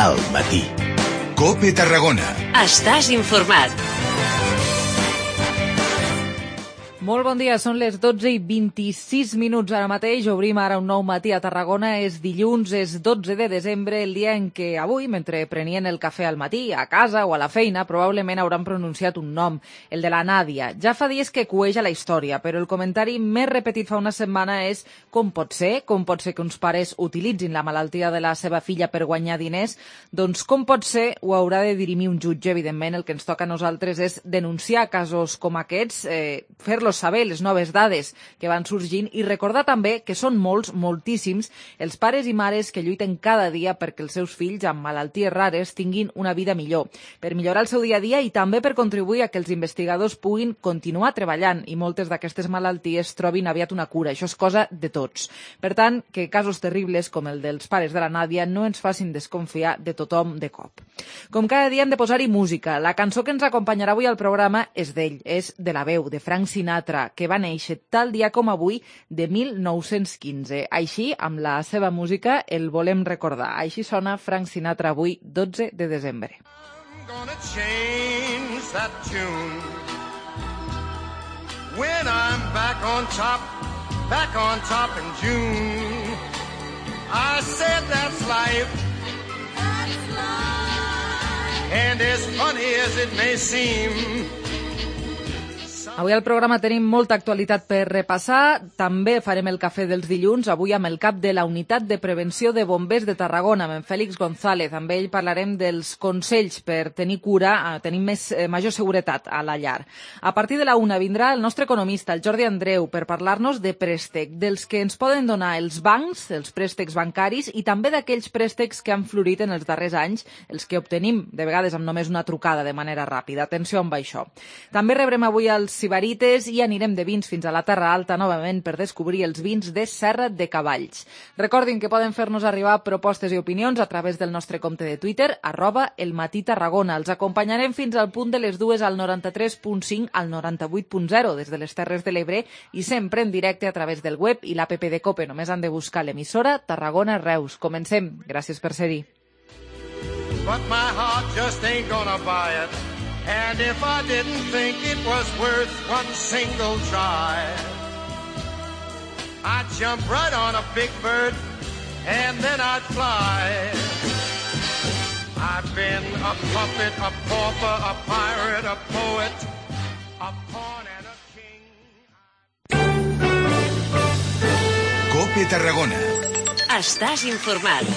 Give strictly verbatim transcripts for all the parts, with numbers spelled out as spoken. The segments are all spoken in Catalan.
Al matí. COPE Tarragona. Estàs informat. Molt bon dia, són les dotze i vint-i-sis minuts ara mateix. Obrim ara un nou matí a Tarragona. És dilluns, és dotze de desembre, el dia en què avui, mentre prenien el cafè al matí, a casa o a la feina, probablement hauran pronunciat un nom, el de la Nàdia. Ja fa dies que cueja la història, però el comentari més repetit fa una setmana és com pot ser, com pot ser que uns pares utilitzin la malaltia de la seva filla per guanyar diners. Doncs com pot ser, ho haurà de dirimir un jutge. Evidentment, el que ens toca a nosaltres és denunciar casos com aquests, eh, fer-los saber les noves dades que van sorgint i recordar també que són molts, moltíssims, els pares i mares que lluiten cada dia perquè els seus fills amb malalties rares tinguin una vida millor, per millorar el seu dia a dia i també per contribuir a que els investigadors puguin continuar treballant i moltes d'aquestes malalties trobin aviat una cura. Això és cosa de tots. Per tant, que casos terribles com el dels pares de la Nàdia no ens facin desconfiar de tothom de cop. Com cada dia hem de posar-hi música. La cançó que ens acompanyarà avui al programa és d'ell, és de la veu, de Frank Sinatra, que va néixer tal dia com avui de mil nou-cents quinze. Així, amb la seva música, el volem recordar. Així sona Frank Sinatra avui, dotze de desembre. I'm gonna change that tune when I'm back on top, back on top in June. I said that's life, that's life, and as funny as it may seem, avui al programa tenim molta actualitat per repassar. També farem el cafè dels dilluns, avui amb el cap de la Unitat de Prevenció de Bombers de Tarragona, amb en Fèlix González. Amb ell parlarem dels consells per tenir cura, tenir més, eh, major seguretat a la llar. A partir de la una vindrà el nostre economista, el Jordi Andreu, per parlar-nos de préstec, dels que ens poden donar els bancs, els préstecs bancaris, i també d'aquells préstecs que han florit en els darrers anys, els que obtenim, de vegades amb només una trucada de manera ràpida. Atenció amb això. També rebrem avui els Sibarites i anirem de vins fins a la Terra Alta novament per descobrir els vins de Serra de Cavalls. Recordin que poden fer-nos arribar propostes i opinions a través del nostre compte de Twitter, arroba elmatí-tarragona. Els acompanyarem fins al punt de les dues al noranta-tres punt cinc al noranta-vuit punt zero des de les Terres de l'Ebre i sempre en directe a través del web i l'app de COPE. Només han de buscar l'emissora Tarragona Reus. Comencem. Gràcies per ser-hi. but my heart just ain't gonna buy it. And if I didn't think it was worth one single try, I'd jump right on a big bird and then I'd fly. I've been a puppet, a pauper, a pirate, a poet, a pawn and a king. COPE Tarragona. Estàs informat.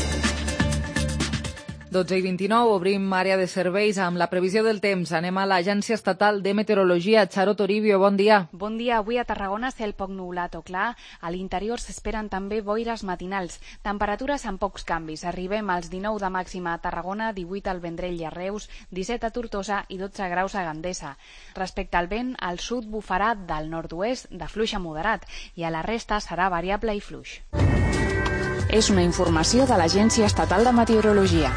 dotze i vint-i-nou, obrim àrea de serveis amb la previsió del temps. Anem a l'Agència Estatal de Meteorologia. Charo Toribio, bon dia. Bon dia. Avui a Tarragona cel poc nublat o clar. A l'interior s'esperen també boires matinals. Temperatures amb pocs canvis. Arribem als dinou de màxima a Tarragona, divuit al Vendrell i a Reus, disset a Tortosa i dotze graus a Gandesa. Respecte al vent, al sud bufarà del nord-oest de fluix a moderat i a la resta serà variable i fluix. És una informació de l'Agència Estatal de Meteorologia.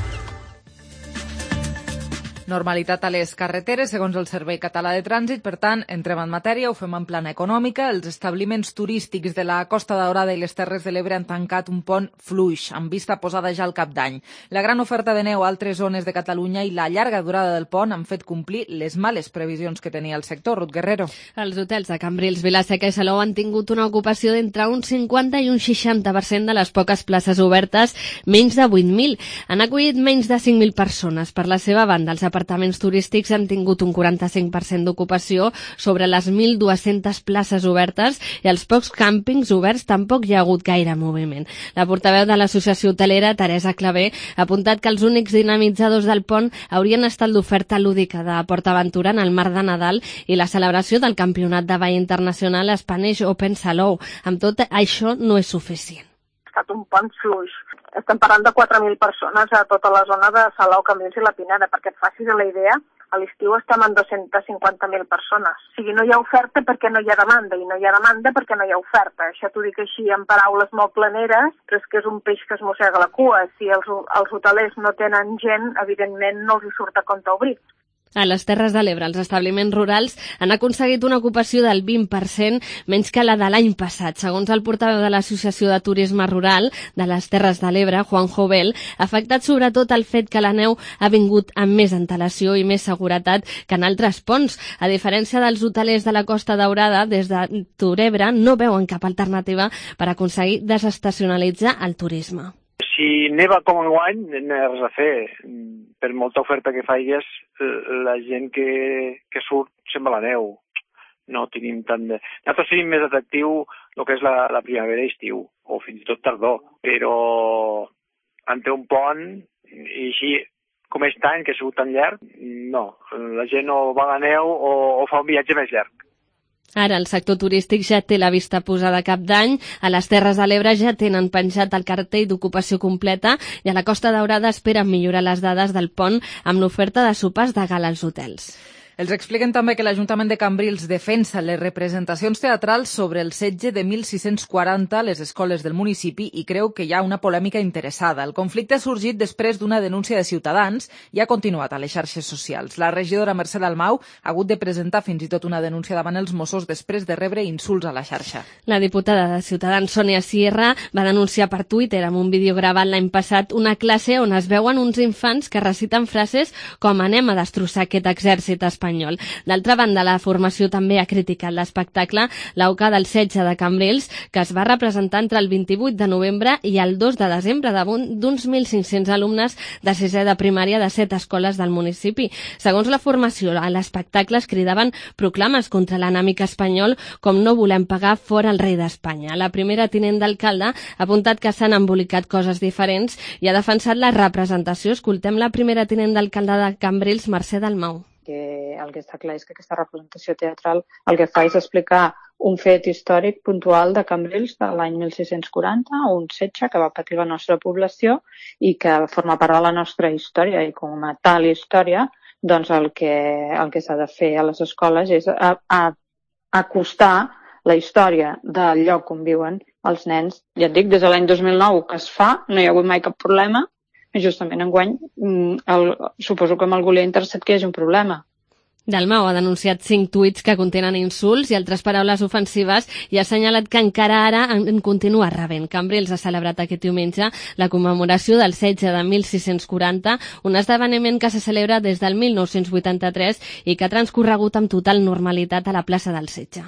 Normalitat a les carreteres, segons el Servei Català de Trànsit. Per tant, entrem en matèria, ho fem en plana econòmica. Els establiments turístics de la Costa Daurada i les Terres de l'Ebre han tancat un pont fluix, amb vista posada ja al cap d'any. La gran oferta de neu a altres zones de Catalunya i la llarga durada del pont han fet complir les males previsions que tenia el sector. Ruth Guerrero. Els hotels de Cambrils, Vila-seca i Salou han tingut una ocupació d'entre un cinquanta i un seixanta per cent de les poques places obertes, menys de vuit mil. Han acollit menys de cinc mil persones. Per la seva banda, els apartaments turístics han tingut un quaranta-cinc per cent d'ocupació sobre les mil dues-centes places obertes i als pocs càmpings oberts tampoc hi ha hagut gaire moviment. La portaveu de l'Associació Hotelera, Teresa Clavé, ha apuntat que els únics dinamitzadors del pont haurien estat l'oferta lúdica de PortAventura en el marc de Nadal i la celebració del Campionat de Ball Internacional Spanish Open Salou. Amb tot això no és suficient. Ha estat un pont fluix. Estem parlant de quatre mil persones a tota la zona de Salou, Cambrils i la Pineda. Perquè et facis la idea, a l'estiu estem en dos-centes cinquanta mil persones. O sigui, no hi ha oferta perquè no hi ha demanda, i no hi ha demanda perquè no hi ha oferta. Això t'ho dic així en paraules molt planeres, però és que és un peix que es mossega la cua. Si els, els hotelers no tenen gent, evidentment no els hi surt a compte obrir. A les Terres de l'Ebre, els establiments rurals han aconseguit una ocupació del vint per cent menys que la de l'any passat. Segons el portaveu de l'Associació de Turisme Rural de les Terres de l'Ebre, Juan Jovel, ha afectat sobretot el fet que la neu ha vingut amb més antelació i més seguretat que en altres ponts. A diferència dels hotelers de la Costa Daurada, des de Turebre no veuen cap alternativa per aconseguir desestacionalitzar el turisme. Si neva com enguany, no hi ha res a fer. Per molta oferta que faigues, la gent que, que surt se'n va a la neu. No tenim tant de... Nosaltres tenim més atractiu el que és la, la primavera i estiu, o fins i tot tardor, però entre un pont i així, com aquest any, que ha sigut tan llarg, no. La gent o va a la neu o, o fa un viatge més llarg. Ara el sector turístic ja té la vista posada a cap d'any, a les Terres de l'Ebre ja tenen penjat el cartell d'ocupació completa i a la Costa Daurada esperen millorar les dades del pont amb l'oferta de sopars de gala als hotels. Els expliquen també que l'Ajuntament de Cambrils defensa les representacions teatrals sobre el setge de mil sis-cents quaranta a les escoles del municipi i creu que hi ha una polèmica interessada. El conflicte ha sorgit després d'una denúncia de Ciutadans i ha continuat a les xarxes socials. La regidora Mercè Dalmau ha hagut de presentar fins i tot una denúncia davant els Mossos després de rebre insults a la xarxa. La diputada de Ciutadans, Sònia Sierra, va denunciar per Twitter amb un vídeo gravat l'any passat una classe on es veuen uns infants que reciten frases com «anem a destrossar aquest exèrcit espanyol». D'altra banda, la formació també ha criticat l'espectacle L'Auca del setge de Cambrils, que es va representar entre el vint-i-vuit de novembre i el dos de desembre damunt d'uns mil cinc-cents alumnes de sisè de primària de set escoles del municipi. Segons la formació, a l'espectacle es cridaven proclames contra l'enemic espanyol com «no volem pagar fora el rei d'Espanya». La primera tinent d'alcalde ha apuntat que s'han embolicat coses diferents i ha defensat la representació. Escoltem la primera tinent d'alcalde de Cambrils, Mercè Dalmau. Que el que està clar és que aquesta representació teatral el que fa és explicar un fet històric puntual de Cambrils de l'any mil sis-cents quaranta, un setge que va patir la nostra població i que forma part de la nostra història, i com a tal història, doncs el que, el que s'ha de fer a les escoles és a, a, acostar la història del lloc on viuen els nens. Ja et dic, des de l'any dos mil nou que es fa, no hi ha hagut mai cap problema. Justament enguany, el, suposo que amb algú li ha interessat que hi hagi un problema. Dalmau ha denunciat cinc tuits que contenen insults i altres paraules ofensives i ha assenyalat que encara ara en continua rebent. Cambrils ha celebrat aquest diumenge la commemoració del setge de mil sis-cents quaranta, un esdeveniment que se celebra des del mil nou-cents vuitanta-tres i que ha transcorregut amb total normalitat a la plaça del setge.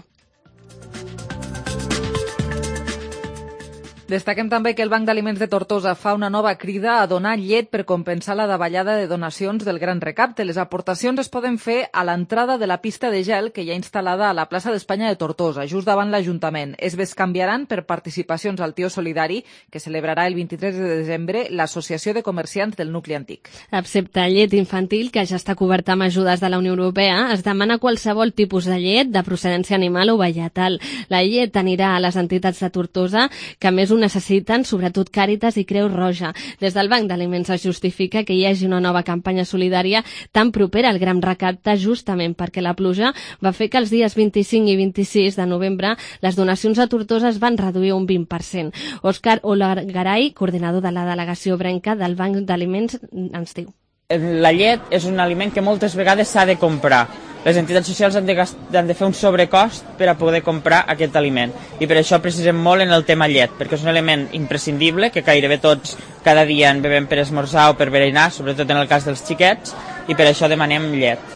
Destaquem també que el Banc d'Aliments de Tortosa fa una nova crida a donar llet per compensar la davallada de donacions del Gran Recapte. Les aportacions es poden fer a l'entrada de la pista de gel que hi ha instal·lada a la plaça d'Espanya de Tortosa, just davant l'Ajuntament. Es bescanviaran per participacions al Tio Solidari, que celebrarà el vint-i-tres de desembre l'Associació de Comerciants del Nucli Antic. Excepte llet infantil, que ja està coberta amb ajudes de la Unió Europea, es demana qualsevol tipus de llet de procedència animal o vegetal. La llet anirà a les entitats de Tortosa que més ho necessiten, sobretot Càritas i Creu Roja. Des del Banc d'Aliments es justifica que hi hagi una nova campanya solidària tan propera al Gran Recapte justament perquè la pluja va fer que els dies vint-i-cinc i vint-i-sis de novembre les donacions a Tortosa es van reduir un vint per cent. Òscar Olagaray, coordinador de la delegació Brenca del Banc d'Aliments, ens diu. La llet és un aliment que moltes vegades s'ha de comprar. Les entitats socials han de, han de fer un sobrecost per a poder comprar aquest aliment. I per això precisem molt en el tema llet, perquè és un element imprescindible que gairebé tots cada dia en bevem per esmorzar o per berenar, sobretot en el cas dels xiquets, i per això demanem llet.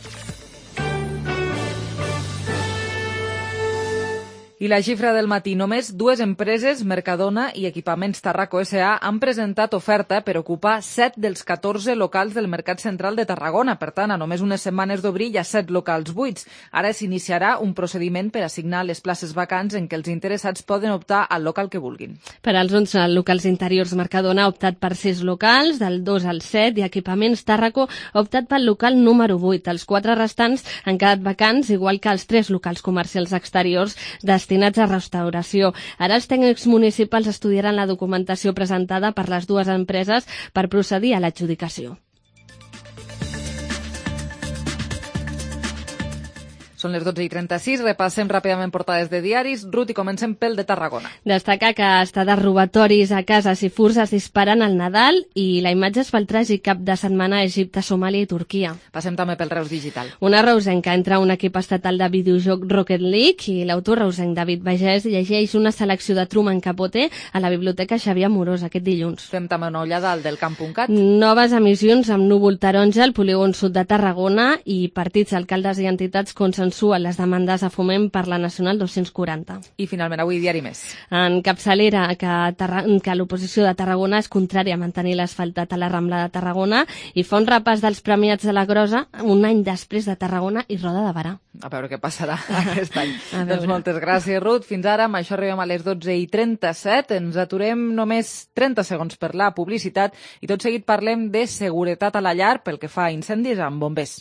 I la xifra del matí, només dues empreses, Mercadona i Equipaments Tarraco S A, han presentat oferta per ocupar set dels catorze locals del Mercat Central de Tarragona. Per tant, a només unes setmanes d'obrir hi ha set locals buits. Ara s'iniciarà un procediment per assignar les places vacants en què els interessats poden optar al local que vulguin. Per als onze locals interiors, Mercadona ha optat per sis locals, del dos al set, i Equipaments Tarraco ha optat pel local número vuit. Els quatre restants han quedat vacants, igual que els tres locals comercials exteriors destinats a restauració. Ara els tècnics municipals estudiaran la documentació presentada per les dues empreses per procedir a l'adjudicació. Són les dotze i trenta-sis, repassem ràpidament portades de diaris. Ruth, i comencem pel de Tarragona. Destaca que estades robatoris a cases i furs es disparen al Nadal i la imatge es fa el tràgic cap de setmana a Egipte, Somàlia i Turquia. Passem també pel Reus Digital. Una reusenca entra a un equip estatal de videojoc Rocket League i l'autor reusenc David Bagès llegeix una selecció de Truman Capote a la Biblioteca Xavier Amorós aquest dilluns. Fem també una ullada al del camp punt cat. Noves emissions amb núvol taronja al polígon sud de Tarragona i partits, alcaldes i entitats consensuen les demandes a Foment per la Nacional dos-cents quaranta. I finalment avui diari més. En capçalera que, Tarra... que l'oposició de Tarragona és contrària a mantenir l'asfaltat a la Rambla de Tarragona i fa un repàs dels premiats de la Grosa un any després de Tarragona i Roda de Barà. A veure què passarà aquest any. Doncs moltes gràcies, Ruth. Fins ara, amb això arribem a les dotze i trenta-set. Ens aturem només trenta segons per la publicitat i tot seguit parlem de seguretat a la llar pel que fa a incendis amb bombers.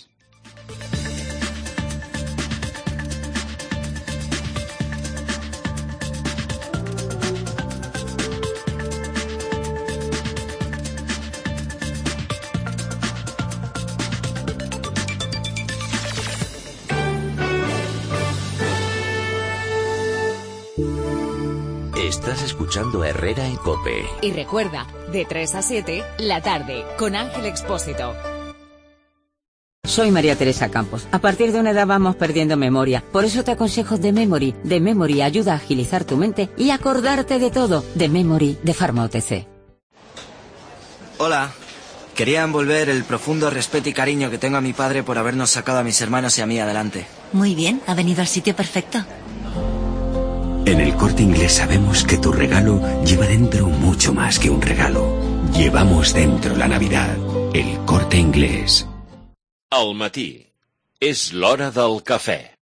Estás escuchando Herrera en COPE. Y recuerda, de tres a siete, la tarde, con Ángel Expósito. Soy María Teresa Campos. A partir de una edad vamos perdiendo memoria. Por eso te aconsejo The Memory. The Memory ayuda a agilizar tu mente y acordarte de todo. The Memory de Pharma O T C. Hola. Quería envolver el profundo respeto y cariño que tengo a mi padre por habernos sacado a mis hermanos y a mí adelante. Muy bien, ha venido al sitio perfecto. En El Corte Inglés sabemos que tu regalo lleva dentro mucho más que un regalo. Llevamos dentro la Navidad. El Corte Inglés. Al matí. És l'hora del cafè.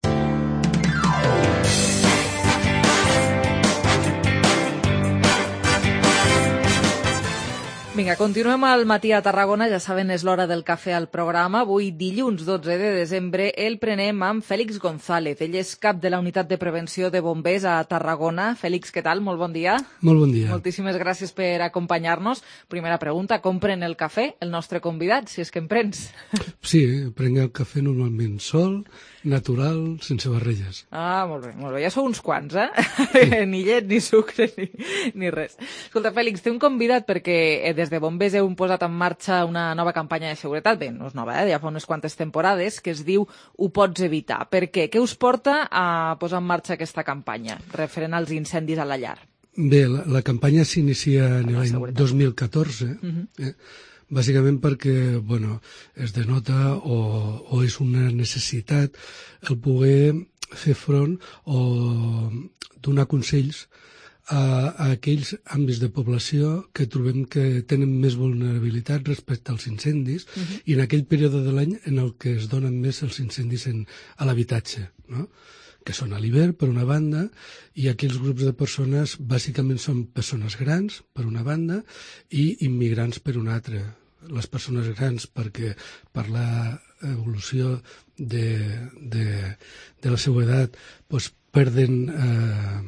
Vinga, continuem al matí a Tarragona. Ja saben, és l'hora del cafè al programa. Avui, dilluns dotze de desembre, el prenem amb Fèlix González. Ell és cap de la Unitat de Prevenció de Bombers a Tarragona. Fèlix, què tal? Molt bon dia. Molt bon dia. Moltíssimes gràcies per acompanyar-nos. Primera pregunta, com pren el cafè el nostre convidat, si és que en prens? Sí, prenc el cafè normalment sol, natural, sense barreges. Ah, molt bé, molt bé. Ja sou uns quants, eh? Sí. Ni llet, ni sucre, ni, ni res. Escolta, Fèlix, t'hem convidat perquè des de Bombers heu posat en marxa una nova campanya de seguretat. Bé, no és nova, eh? Ja fa unes quantes temporades, que es diu Ho pots evitar. Per què? Què us porta a posar en marxa aquesta campanya referent als incendis a la llar? Bé, la, la campanya s'inicia en l'any dos mil catorze, uh-huh. eh? Bàsicament perquè, bueno, es denota o, o és una necessitat el poder fer front o donar consells a, a aquells àmbits de població que trobem que tenen més vulnerabilitat respecte als incendis uh-huh. i en aquell període de l'any en el que es donen més els incendis en, a l'habitatge, no? Que són a l'hivern, per una banda, i aquells grups de persones bàsicament són persones grans, per una banda, i immigrants per una altra. Les persones grans perquè per l'evolució de, de, de la seva edat doncs, perden eh,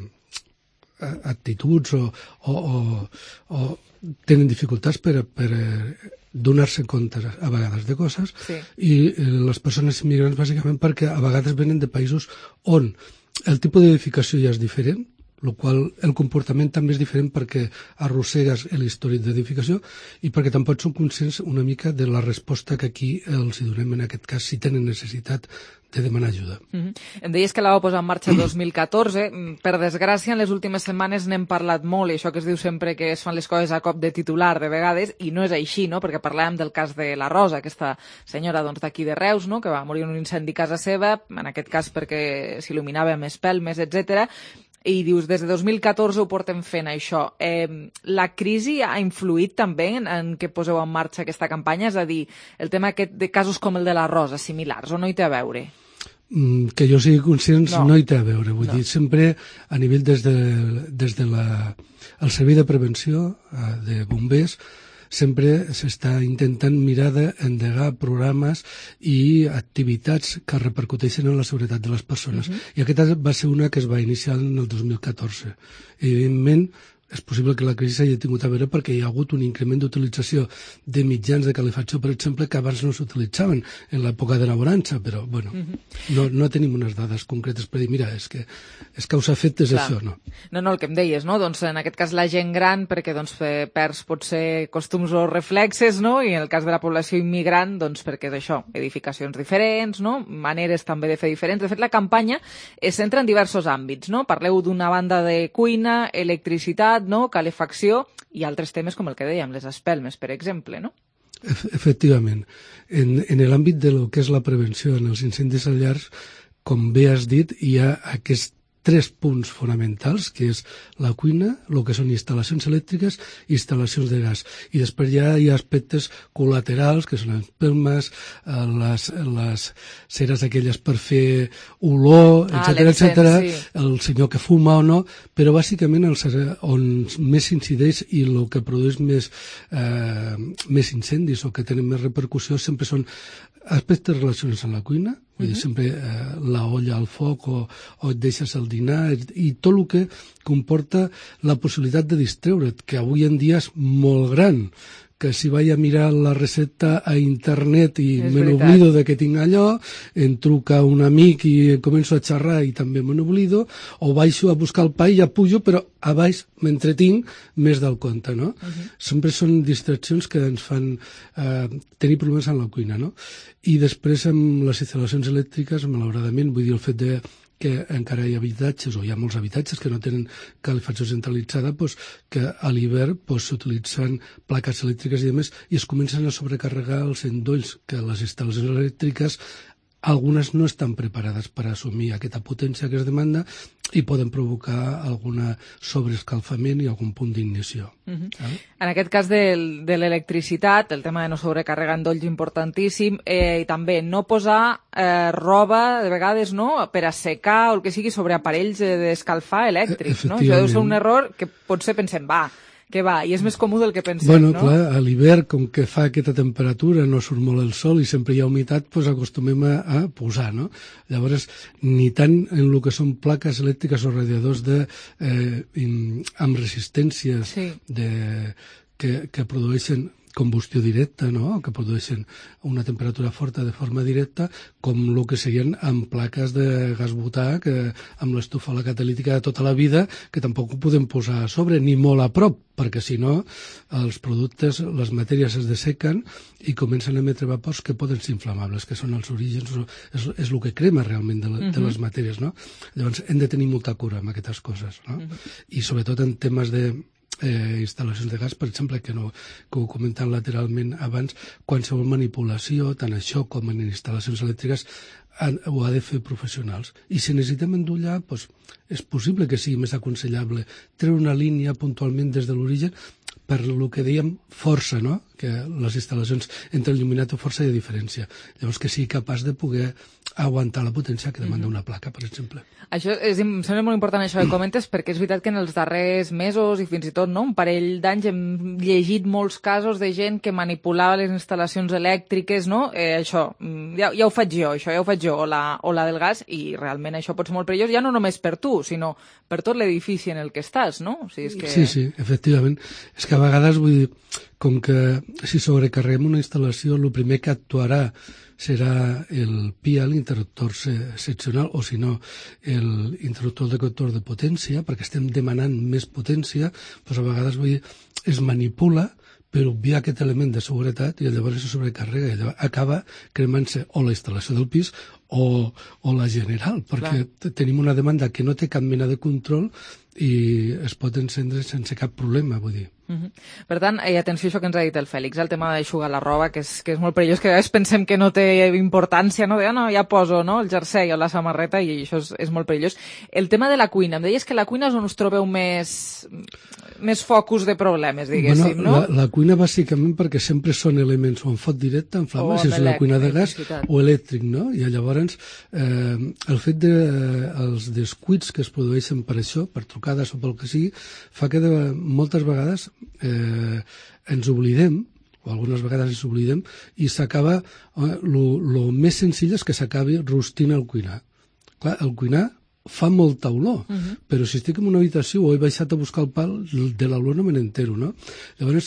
actituds o, o, o, o tenen dificultats per, per donar-se compte a vegades de coses sí. I les persones immigrants bàsicament perquè a vegades venen de països on el tipus d'edificació ja és diferent, el qual el comportament també és diferent perquè arrossegues l'històric d'edificació i perquè tampoc són conscients una mica de la resposta que aquí els hi donem en aquest cas si tenen necessitat de demanar ajuda. Mm-hmm. Em deies que la vau posar en marxa el dos mil catorze. Per desgràcia, en les últimes setmanes n'hem parlat molt, i això que es diu sempre que es fan les coses a cop de titular de vegades, i no és així, no? Perquè parlàvem del cas de la Rosa, aquesta senyora doncs, d'aquí de Reus, no? Que va morir en un incendi a casa seva, en aquest cas perquè s'il·luminava amb espelmes, etcètera. I dius, des de dos mil catorze ho portem fent això. Eh, la crisi ha influït també en, en què poseu en marxa aquesta campanya? És a dir, el tema aquest de casos com el de la Rosa, similars, o no hi té a veure? Mm, que jo sigui conscient no, no hi té a veure. Vull no. dir, sempre a nivell des de, des de la, el servei de prevenció eh, de bombers sempre s'està intentant mirar d'endegar programes i activitats que repercuteixen en la seguretat de les persones. Uh-huh. I aquesta va ser una que es va iniciar en el dos mil catorze. Evidentment, és possible que la crisi hagi tingut a veure perquè hi ha hagut un increment d'utilització de mitjans de calefacció, per exemple, que abans no s'utilitzaven en l'època de la bonança, però, bueno, mm-hmm. no, no tenim unes dades concretes per dir, mira, és que és causa-efecte, és això, no? No, no, el que em deies, no? Doncs en aquest cas la gent gran, perquè doncs perds potser costums o reflexes, no? I en el cas de la població immigrant, doncs perquè és això, edificacions diferents, no? Maneres també de fer diferents. De fet, la campanya es centra en diversos àmbits, no? Parleu d'una banda de cuina, electricitat, no? Calefacció i altres temes com el que dèiem, les espelmes, per exemple, no? Efectivament. En, en l'àmbit de lo que és la prevenció en els incendis a llars, com bé has dit, hi ha aquests tres punts fonamentals, que és la cuina, el que són instal·lacions elèctriques i instal·lacions de gas. I després ja hi ha aspectes col·laterals, que són les pelmes, les, les ceres aquelles per fer olor, etcètera, ah, etcètera, sí. El senyor que fuma o no, però bàsicament els, on més incideix i el que produeix més, eh, més incendis o que tenen més repercussió sempre són aspectes relacionats amb la cuina, vull dir, sempre eh, la olla al foc o, o et deixes el dinar i tot el que comporta la possibilitat de distreure't, que avui en dia és molt gran, que si vaig a mirar la recepta a internet i me n'oblido de que tinc allò, em truca un amic i començo a xerrar i també me n'oblido, o baixo a buscar el pa i ja pujo, però a baix m'entretinc més del compte, no? Uh-huh. Sempre són distraccions que ens fan eh, tenir problemes en la cuina, no? I després amb les instal·lacions elèctriques, malauradament, vull dir, el fet de que encara hi ha habitatges, o hi ha molts habitatges que no tenen calefacció centralitzada, doncs, que a l'hivern doncs, s'utilitzen plaques elèctriques i demés, i es comencen a sobrecarregar els endolls que les instal·lacions elèctriques algunes no estan preparades per assumir aquesta potència que es demanda i poden provocar alguna sobreescalfament i algun punt d'ignició. Uh-huh. Eh? En aquest cas de, de l'electricitat, el tema de no sobrecarregar endolls importantíssim, eh, i també no posar eh, roba, de vegades, no?, per assecar o el que sigui sobre aparells d'escalfar elèctrics, no? Això deu ser un error que potser pensem, va, que va, i és més comú del que pensem, bueno, no? Clar, a l'hivern, com que fa aquesta temperatura, no surt molt el sol i sempre hi ha humitat, doncs acostumem a, a posar, no? Llavors, ni tant en el que són plaques elèctriques o radiadors de, eh, in, amb resistències sí. de, que, que produeixen combustió directa, no?, que produeixen una temperatura forta de forma directa, com el que serien amb plaques de gas butà, que amb l'estufa la catalítica de tota la vida, que tampoc ho podem posar a sobre, ni molt a prop, perquè si no els productes, les matèries es dessequen i comencen a emetre vapors que poden ser inflamables, que són els orígens, és, és el que crema realment de, de les matèries, no? Llavors hem de tenir molta cura amb aquestes coses, no? I sobretot en temes de Eh, instal·lacions de gas, per exemple, que, no, que ho he comentat lateralment abans, qualsevol manipulació, tant això com en instal·lacions elèctriques, han, ho ha de fer professionals. I si necessitem endollar, doncs, és possible que sigui més aconsellable treure una línia puntualment des de l'origen per el que dèiem força, no?, que les instal·lacions entre il·luminat o força hi ha diferència. Llavors que sigui capaç de poder aguantar la potència que demanda una placa, per exemple. Això és, em sembla molt important això que comentes, perquè és veritat que en els darrers mesos i fins i tot, no, un parell d'anys hem llegit molts casos de gent que manipulava les instal·lacions elèctriques, no? Eh, això, ja, ja ho faig jo, això ja ho faig jo, o la, o la del gas, i realment això pot ser molt perillós, ja no només per tu, sinó per tot l'edifici en el que estàs, no? O sigui, és que... Sí, sí, efectivament. És que a vegades, vull dir, com que si sobrecarreguem una instal·lació, el primer que actuarà serà el P I A, l'interruptor seccional, o si no, l'interruptor decoctor de potència, perquè estem demanant més potència, doncs a vegades vull dir, es manipula per obviar aquest element de seguretat i llavors se sobrecarrega i llavors acaba cremant-se o la instal·lació del pis o, o la general, perquè Clar. tenim una demanda que no té cap mena de control i es pot encendre sense cap problema, vull dir. Uh-huh. Per tant, eh, atenció a això que ens ha dit el Fèlix, el tema d'aixugar la roba, que és, que és molt perillós, que a vegades pensem que no té importància, no? De, oh, no, ja poso, no?, el jersei o la samarreta i això és, és molt perillós. El tema de la cuina, em deies que la cuina és on us trobeu més, més focus de problemes, diguéssim, bueno, no? La, la cuina bàsicament perquè sempre són elements o en foc directe, en flama, si és una cuina de gas o elèctric, no? I llavors eh, el fet de eh, els descuits que es produeixen per això, per trucades o pel que sigui, fa que de, moltes vegades eh, ens oblidem, o algunes vegades ens oblidem, i s'acaba, el eh, més senzill és que s'acabi rostint el cuinar. Clar, el cuinar fa molta olor, uh-huh. però si estic en una habitació o he baixat a buscar el pal, de l'olor no me n'entero, no? Llavors,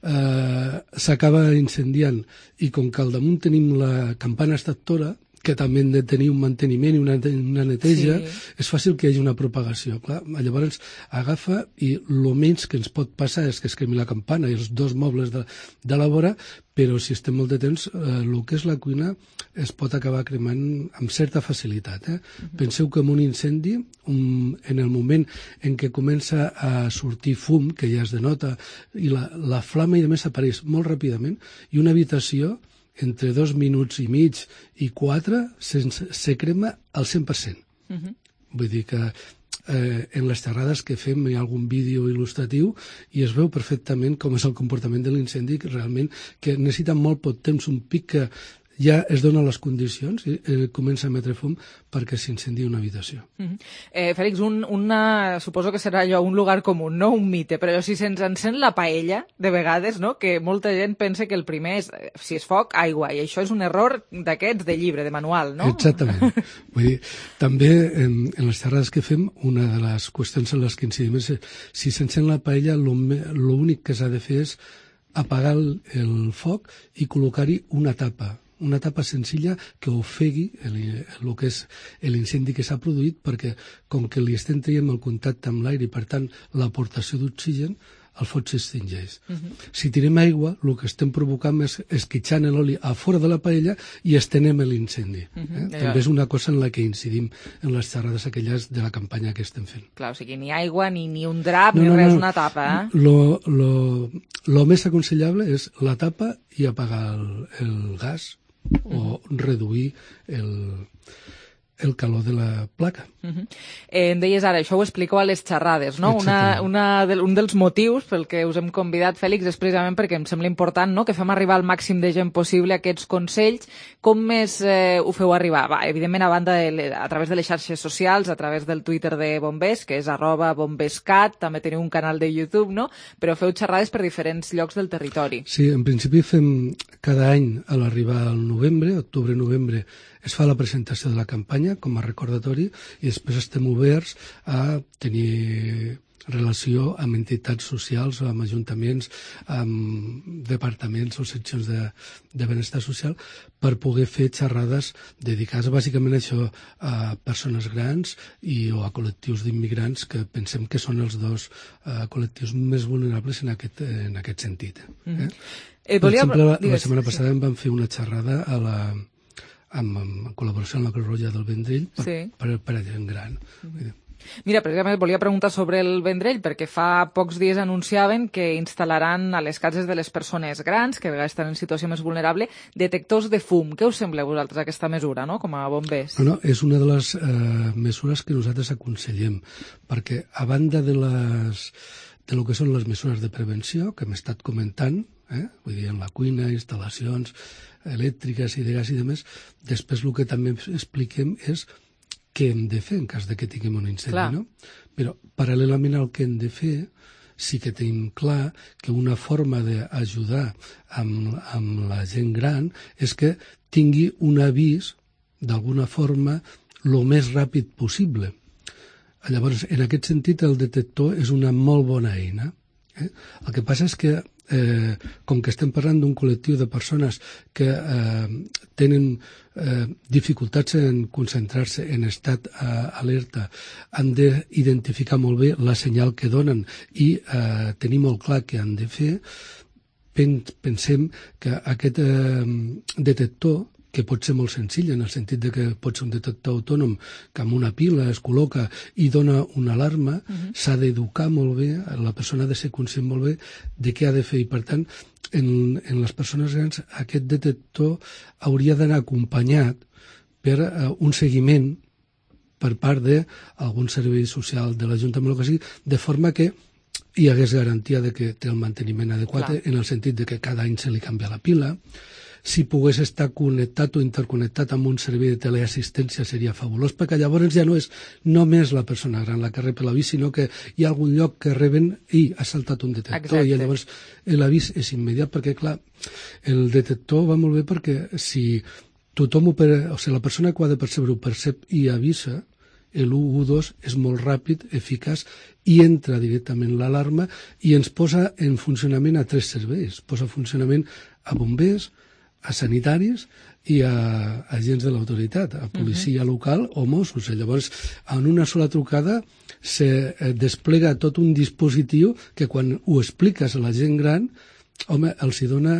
eh, s'acaba incendiant, i com que al damunt tenim la campana extractora, que també hem de tenir un manteniment i una, una neteja, sí. és fàcil que hi hagi una propagació. Clar, llavors agafa i el menys que ens pot passar és que es cremi la campana i els dos mobles de, de la vora, però si estem molt de temps, eh, el que és la cuina es pot acabar cremant amb certa facilitat. Eh? Uh-huh. Penseu que en un incendi, un, en el moment en què comença a sortir fum, que ja es denota, i la, la flama i a més apareix molt ràpidament, i una habitació entre dos minuts i mig i quatre se, se crema al cent per cent. Uh-huh. Vull dir que eh, en les xerrades que fem hi ha algun vídeo il·lustratiu i es veu perfectament com és el comportament de l'incendi, que realment que necessita molt poc temps, un pic que ja es donen les condicions i eh, comença a emetre fum perquè s'incendi una habitació. Uh-huh. eh, Fèlix, un, una, suposo que serà allò un lugar comú, no un mite, però si se'ns encén la paella, de vegades, no? Que molta gent pensa que el primer és, si és foc, aigua, i això és un error d'aquests de llibre, de manual, no? Exactament. Vull dir, també en, en les xerrades que fem, una de les qüestions en les que incidim és si s'encén la paella, l'únic que s'ha de fer és apagar el, el foc i col·locar-hi una tapa, una tapa senzilla que ofegui el, el que és l'incendi que s'ha produït, perquè com que li estem traient el contacte amb l'aire i per tant l'aportació d'oxigen, el foc s'extingeix. Uh-huh. Si tirem aigua, el que estem provocant és esquitxant l'oli a fora de la paella i estenem l'incendi. Uh-huh. eh? Ja. També és una cosa en la que incidim en les xerrades aquelles de la campanya que estem fent. Clar, o sigui, ni aigua, ni, ni un drap, no, ni no, res, no. una tapa, eh? Lo, lo, lo més aconsellable és la tapa i apagar el, el gas, o reduir el, el calor de la placa. Uh-huh. eh, em deies ara, això ho expliqueu a les xerrades, no? Una, una de, un dels motius pel que us hem convidat, Fèlix, és precisament perquè em sembla important, no?, que fem arribar al màxim de gent possible aquests consells. Com més eh, ho feu arribar? Va, evidentment, a banda de, a través de les xarxes socials, a través del Twitter de Bombers, que és arroba bombescat, també teniu un canal de YouTube, no? Però feu xerrades per diferents llocs del territori. Sí, en principi fem cada any, a l'arribar al novembre, octubre-novembre, es fa la presentació de la campanya com a recordatori i després estem oberts a tenir relació amb entitats socials, amb ajuntaments, amb departaments o seccions de, de benestar social per poder fer xerrades dedicades bàsicament a això, a persones grans i o a col·lectius d'immigrants que pensem que són els dos uh, col·lectius més vulnerables en aquest, en aquest sentit. Eh? Mm. Eh, per volia... exemple, la, la setmana passada sí. em van fer una xerrada a la amb, amb col·laboració amb la Creu Roja del Vendrell per, sí. per, per a gent gran. Mm-hmm. Mira, precisament volia preguntar sobre el Vendrell, perquè fa pocs dies anunciaven que instal·laran a les cases de les persones grans, que a vegades estan en situació més vulnerable, detectors de fum. Què us sembla a vosaltres aquesta mesura, no?, com a bombers? No, no, és una de les eh, mesures que nosaltres aconsellem, perquè a banda de les de lo que són les mesures de prevenció, que hem estat comentant, eh, vull dir, en la cuina, instal·lacions elèctriques i de gas i demés, després el que també expliquem és què hem de fer en cas de que tinguem un incendi, clar. No? Però paral·lelament al que hem de fer, sí que tenim clar que una forma d'ajudar amb, amb la gent gran és que tingui un avís d'alguna forma el més ràpid possible. Llavors, en aquest sentit, el detector és una molt bona eina. Eh? El que passa és que Eh, com que estem parlant d'un col·lectiu de persones que eh, tenen eh, dificultats en concentrar-se en estat eh, alerta, han d'identificar molt bé la senyal que donen i eh, tenir molt clar què han de fer, pensem que aquest eh, detector, que pot ser molt senzill en el sentit de que pot ser un detector autònom que amb una pila es col·loca i dona una alarma, uh-huh. s'ha d'educar molt bé, la persona ha de ser conscient molt bé de què ha de fer i, per tant, en, en les persones grans aquest detector hauria d'anar acompanyat per uh, un seguiment per part d'algun servei social de l'Ajuntament o que sigui, de forma que hi hagués garantia de que té el manteniment adequat, clar. En el sentit de que cada any se li canvia la pila. Si pogués estar connectat o interconnectat amb un servei de teleassistència seria fabulós, perquè llavors ja no és només la persona gran la que rep l'avís, sinó que hi ha algun lloc que reben i ha saltat un detector. Exacte. I llavors l'avís és immediat, perquè clar, el detector va molt bé perquè si tothom ho per... o sigui, la persona que ho ha de percebre ho percep i avisa, l'u u dos és molt ràpid, eficaç, i entra directament l'alarma i ens posa en funcionament a tres serveis. Posa en funcionament a bombers, a sanitaris i a agents de l'autoritat, a policia uh-huh. local o Mossos. Llavors, en una sola trucada se desplega tot un dispositiu que quan ho expliques a la gent gran, home, els hi dona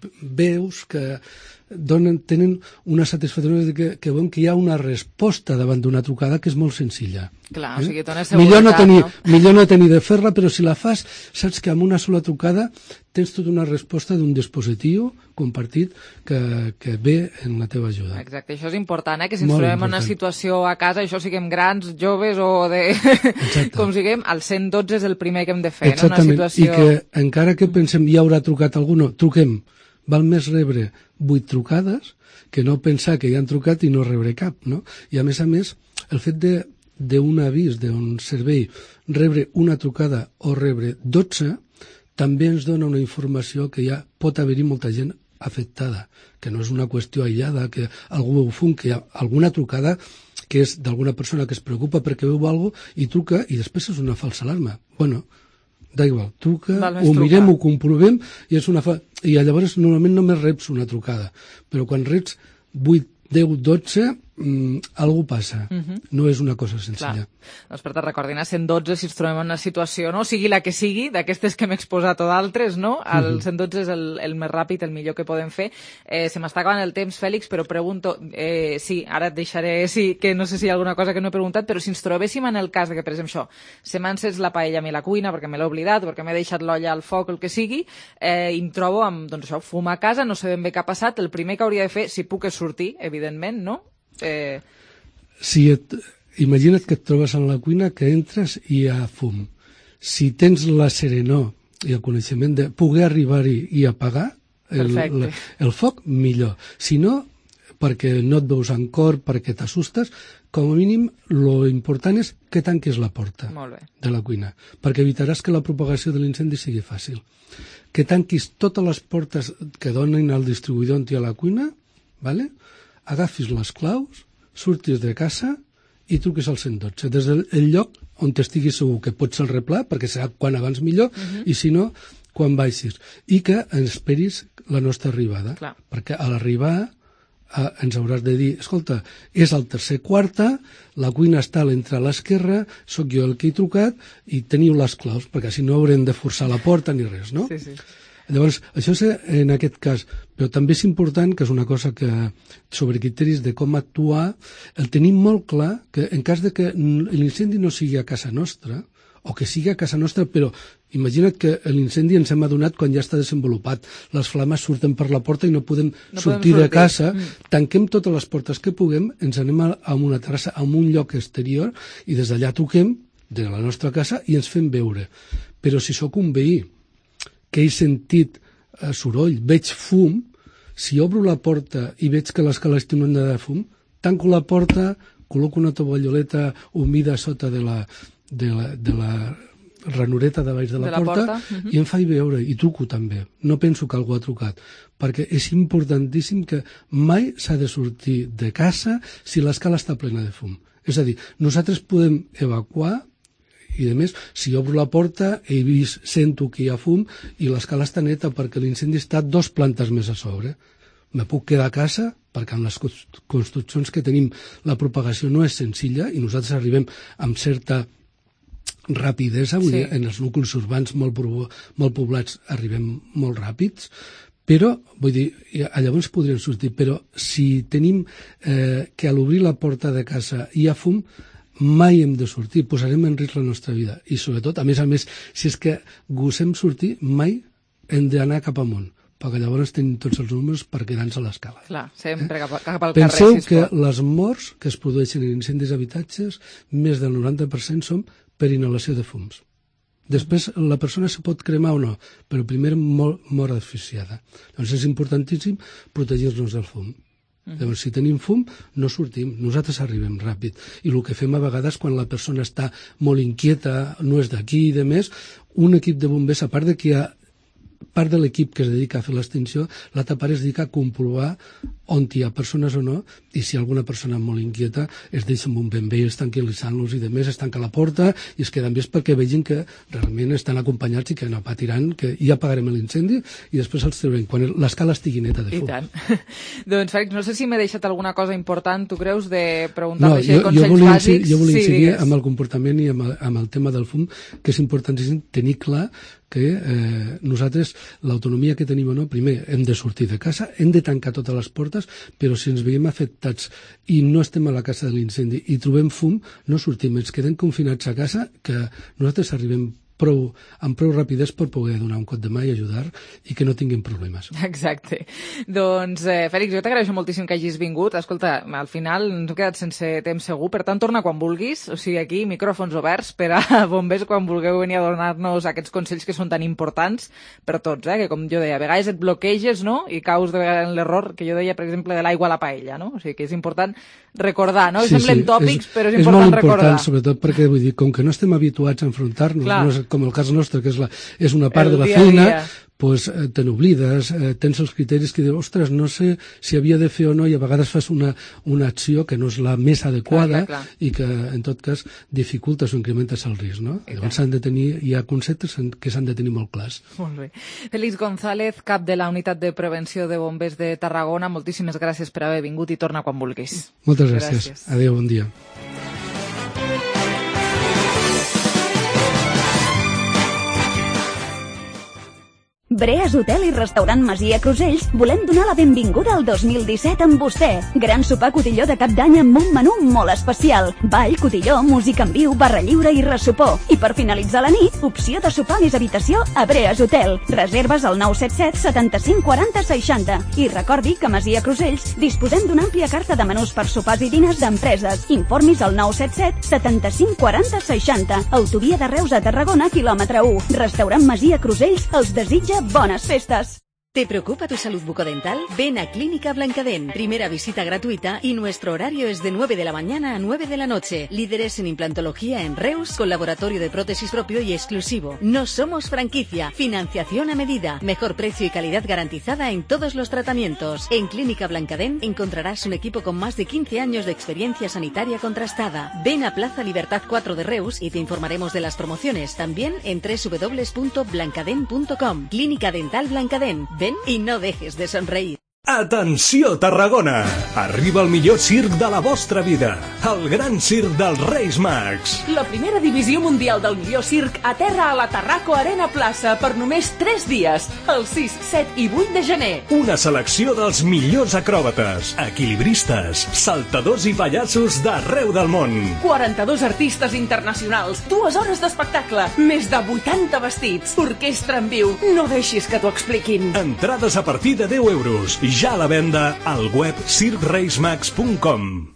veus que donen, tenen una satisfacció de que, que veuen que hi ha una resposta davant d'una trucada que és molt senzilla. Clar, eh? o sigui, dona seguretat, millor no tenir, no? Millor no tenir de fer-la, però si la fas, saps que amb una sola trucada tens tota una resposta d'un dispositiu compartit que, que ve en la teva ajuda. Exacte, això és important, eh? Que si ens Molt trobem en important. una situació a casa, això siguem grans, joves o de... com siguem, el cent dotze és el primer que hem de fer. Exactament, no? Una situació... i que encara que pensem ja haurà trucat algú, no, truquem. Val més rebre vuit trucades que no pensar que ja han trucat i no rebre cap, no? I a més a més, el fet de d'un avís, d'un servei, rebre una trucada o rebre dotze, també ens dona una informació que ja pot haver-hi molta gent afectada, que no és una qüestió aïllada, que algú ho fum, que hi ha alguna trucada que és d'alguna persona que es preocupa perquè veu alguna cosa i truca i després és una falsa alarma. Bueno, da igual, truca, ho mirem, ho comprovem i és una fa... i llavors normalment només reps una trucada, però quan reps vuit, deu, dotze, mmm, alguna cosa passa. Uh-huh. No és una cosa senzilla. Clar. Doncs per tant, recordin, a cent dotze, si ens trobem en una situació, no? Sigui la que sigui, d'aquestes que hem exposat o d'altres, no? El uh-huh. cent dotze és el, el més ràpid, el millor que podem fer. Eh, se m'està acabant el temps, Fèlix, però pregunto, eh, sí, ara et deixaré, sí, que no sé si hi ha alguna cosa que no he preguntat, però si ens trobéssim en el cas de que, per exemple, això, se m'ha encès la paella a mi la cuina perquè me l'he oblidat, perquè m'he deixat l'olla al foc, el que sigui, eh, i em trobo amb, doncs això, fum a casa, no sé ben bé què ha passat, el primer que hauria de fer, si puc, és sortir, evidentment, no? Eh... Si et, imagina't que et trobes en la cuina, que entres i hi ha fum. Si tens la serenor i el coneixement de poder arribar-hi i apagar el, la, el foc, millor. Si no, perquè no et veus en cor, perquè t'assustes, com a mínim, lo important és que tanquis la porta de la cuina, perquè evitaràs que la propagació de l'incendi sigui fàcil. Que tanquis totes les portes que donen al distribuïdor on hi ha la cuina, ¿vale? Agafis les claus, surtis de casa i truquis al cent dotze, des del lloc on t'estiguis segur que pots el replà, perquè serà quan abans millor, uh-huh. i si no, quan baixis. I que esperis la nostra arribada, Clar. Perquè a l'arribar eh, ens hauràs de dir, escolta, és el tercer quarta, la cuina està a l'entrada a l'esquerra, sóc jo el que he trucat, i teniu les claus, perquè si no haurem de forçar la porta ni res, no? Sí, sí. Llavors, això és en aquest cas, però també és important, que és una cosa que sobre criteris de com actuar, el tenim molt clar que en cas de que l'incendi no sigui a casa nostra, o que sigui a casa nostra, però imagina't que l'incendi ens hem adonat quan ja està desenvolupat, les flames surten per la porta i no podem, no sortir, podem sortir de casa, mm. tanquem totes les portes que puguem, ens anem a, a una terrassa, a un lloc exterior, i des d'allà truquem de la nostra casa i ens fem veure. Però si sóc un veí que he sentit eh, soroll, veig fum, si obro la porta i veig que l'escala està inundada de fum, tanco la porta, col·loco una tovalloleta humida sota de la, de la, de la ranureta de baix de la, de la porta, porta. Uh-huh. I em faig veure, i truco també. No penso que algú ha trucat, perquè és importantíssim que mai s'ha de sortir de casa si l'escala està plena de fum. És a dir, nosaltres podem evacuar i a més, si obro la porta he vist, sento que hi ha fum i l'escala està neta perquè l'incendi està dos plantes més a sobre. Me puc quedar a casa perquè amb les construccions que tenim la propagació no és senzilla i nosaltres arribem amb certa rapidesa, vull sí. dir, en els nuclis urbans molt, molt poblats arribem molt ràpids, però, vull dir, llavors podrien sortir, però si tenim eh, que a l'obrir la porta de casa hi ha fum, mai hem de sortir, posarem en risc la nostra vida. I sobretot, a més a més, si és que gosem sortir, mai hem d'anar cap amunt, perquè llavors tenim tots els números per quedar-nos a l'escala. Clar, sempre eh? cap, cap al Penseu carrer. Penseu que les morts que es produeixen en incendis d'habitatges, més del noranta per cent són per inhalació de fums. Després la persona se pot cremar o no, però primer mor, mor asfixiada. Llavors és importantíssim protegir-nos del fum. Llavors, si tenim fum, no sortim, nosaltres arribem ràpid. I el que fem a vegades, quan la persona està molt inquieta, no és d'aquí i de més, un equip de bombers, a part de que hi ha part de l'equip que es dedica a fer l'extinció, l'altra part es dedica a comprovar on hi ha persones o no, i si alguna persona molt inquieta es deixa amb un ben bé, es tranquil·litzant-los i de més, es tanca la porta i es queden bé perquè vegin que realment estan acompanyats i que no patiran, que ja apagarem l'incendi i després els traurem quan l'escala estigui neta de I fum. tant. Doncs, Fèlix, no sé si m'he deixat alguna cosa important, tu creus, de preguntar-li No, així de jo, jo consells volia, bàsics? incidir, jo volia Sí, incidir digues. amb el comportament i amb el, amb el tema del fum, que és importantíssim tenir clar que eh, nosaltres, l'autonomia que tenim o no, primer hem de sortir de casa, hem de tancar totes les portes, però si ens veiem afectats i no estem a la casa de l'incendi i trobem fum, no sortim, ens quedem confinats a casa, que nosaltres arribem prou, amb prou rapidesa per poder donar un cop de mà i ajudar i que no tinguin problemes. Exacte. Doncs, eh, Fèlix, jo t'agraeixo moltíssim que hagis vingut. Escolta, al final ens hem quedat sense temps segur, per tant, torna quan vulguis. O sigui, aquí, micròfons oberts per a bombers quan vulgueu venir a donar-nos aquests consells que són tan importants per tots, eh? Que, com jo deia, a vegades et bloqueges, no?, i caus de vegades en l'error que jo deia, per exemple, de l'aigua a la paella, no? O sigui, que és important recordar, no? Sí, semblen sí, tòpics, és, però és, és important recordar. És molt important, sobretot perquè, vull dir, com que no estem habituats a enfrontar-nos, Clar. no és com el cas nostre, que és, la, és una part el de la dia feina, dia. pues, eh, te n'oblides, eh, tens els criteris que dius, ostres, no sé si havia de fer o no, i a vegades fas una, una acció que no és la més adequada, clar, clar, clar. i que, en tot cas, dificultes o incrementes el risc, no? I llavors s'han de tenir, hi ha conceptes que s'han de tenir molt clars. Molt bé. Félix González, cap de la Unitat de Prevenció de Bombers de Tarragona, moltíssimes gràcies per haver vingut i torna quan vulguis. Moltes gràcies. gràcies. Adéu, bon dia. Breas Hotel i Restaurant Masia Crusells volem donar la benvinguda al dos mil disset amb vostè. Gran sopar cotilló de cap d'any amb un menú molt especial. Ball, cotilló, música en viu, barra lliure i ressopó. I per finalitzar la nit, opció de sopar més habitació a Breas Hotel. Reserves al nou set set setanta-cinc quaranta seixanta. I recordi que a Masia Crusells disposem d'una àmplia carta de menús per sopars i diners d'empreses. Informis al nou set set setanta-cinc quaranta seixanta. Autovia de Reus a Tarragona, quilòmetre u. Restaurant Masia Crusells els desitja ¡buenas festas! ¿Te preocupa tu salud bucodental? Ven a Clínica Blancadén. Primera visita gratuita y nuestro horario es de nueve de la mañana a nueve de la noche. Líderes en implantología en Reus, con laboratorio de prótesis propio y exclusivo. No somos franquicia. Financiación a medida. Mejor precio y calidad garantizada en todos los tratamientos. En Clínica Blancadén encontrarás un equipo con más de quince años de experiencia sanitaria contrastada. Ven a Plaza Libertad cuatro de Reus y te informaremos de las promociones. También en doble u doble u doble u punto blancadén punto com. Clínica Dental Blancadén. Ven i no dejes de sonreír. Atenció, Tarragona! Arriba el millor circ de la vostra vida, el Gran Circ dels Reis Mags. La primera divisió mundial del millor circ aterra a la Tarraco Arena Plaça per només tres dies, el sis, set i vuit de gener. Una selecció dels millors acròbates, equilibristes, saltadors i pallassos d'arreu del món. quaranta-dos artistes internacionals, dues hores d'espectacle, més de vuitanta vestits, orquestra en viu. No deixis que t'ho expliquin. Entrades a partir de deu euros. Ja a la venda al web circ reis mags punt com.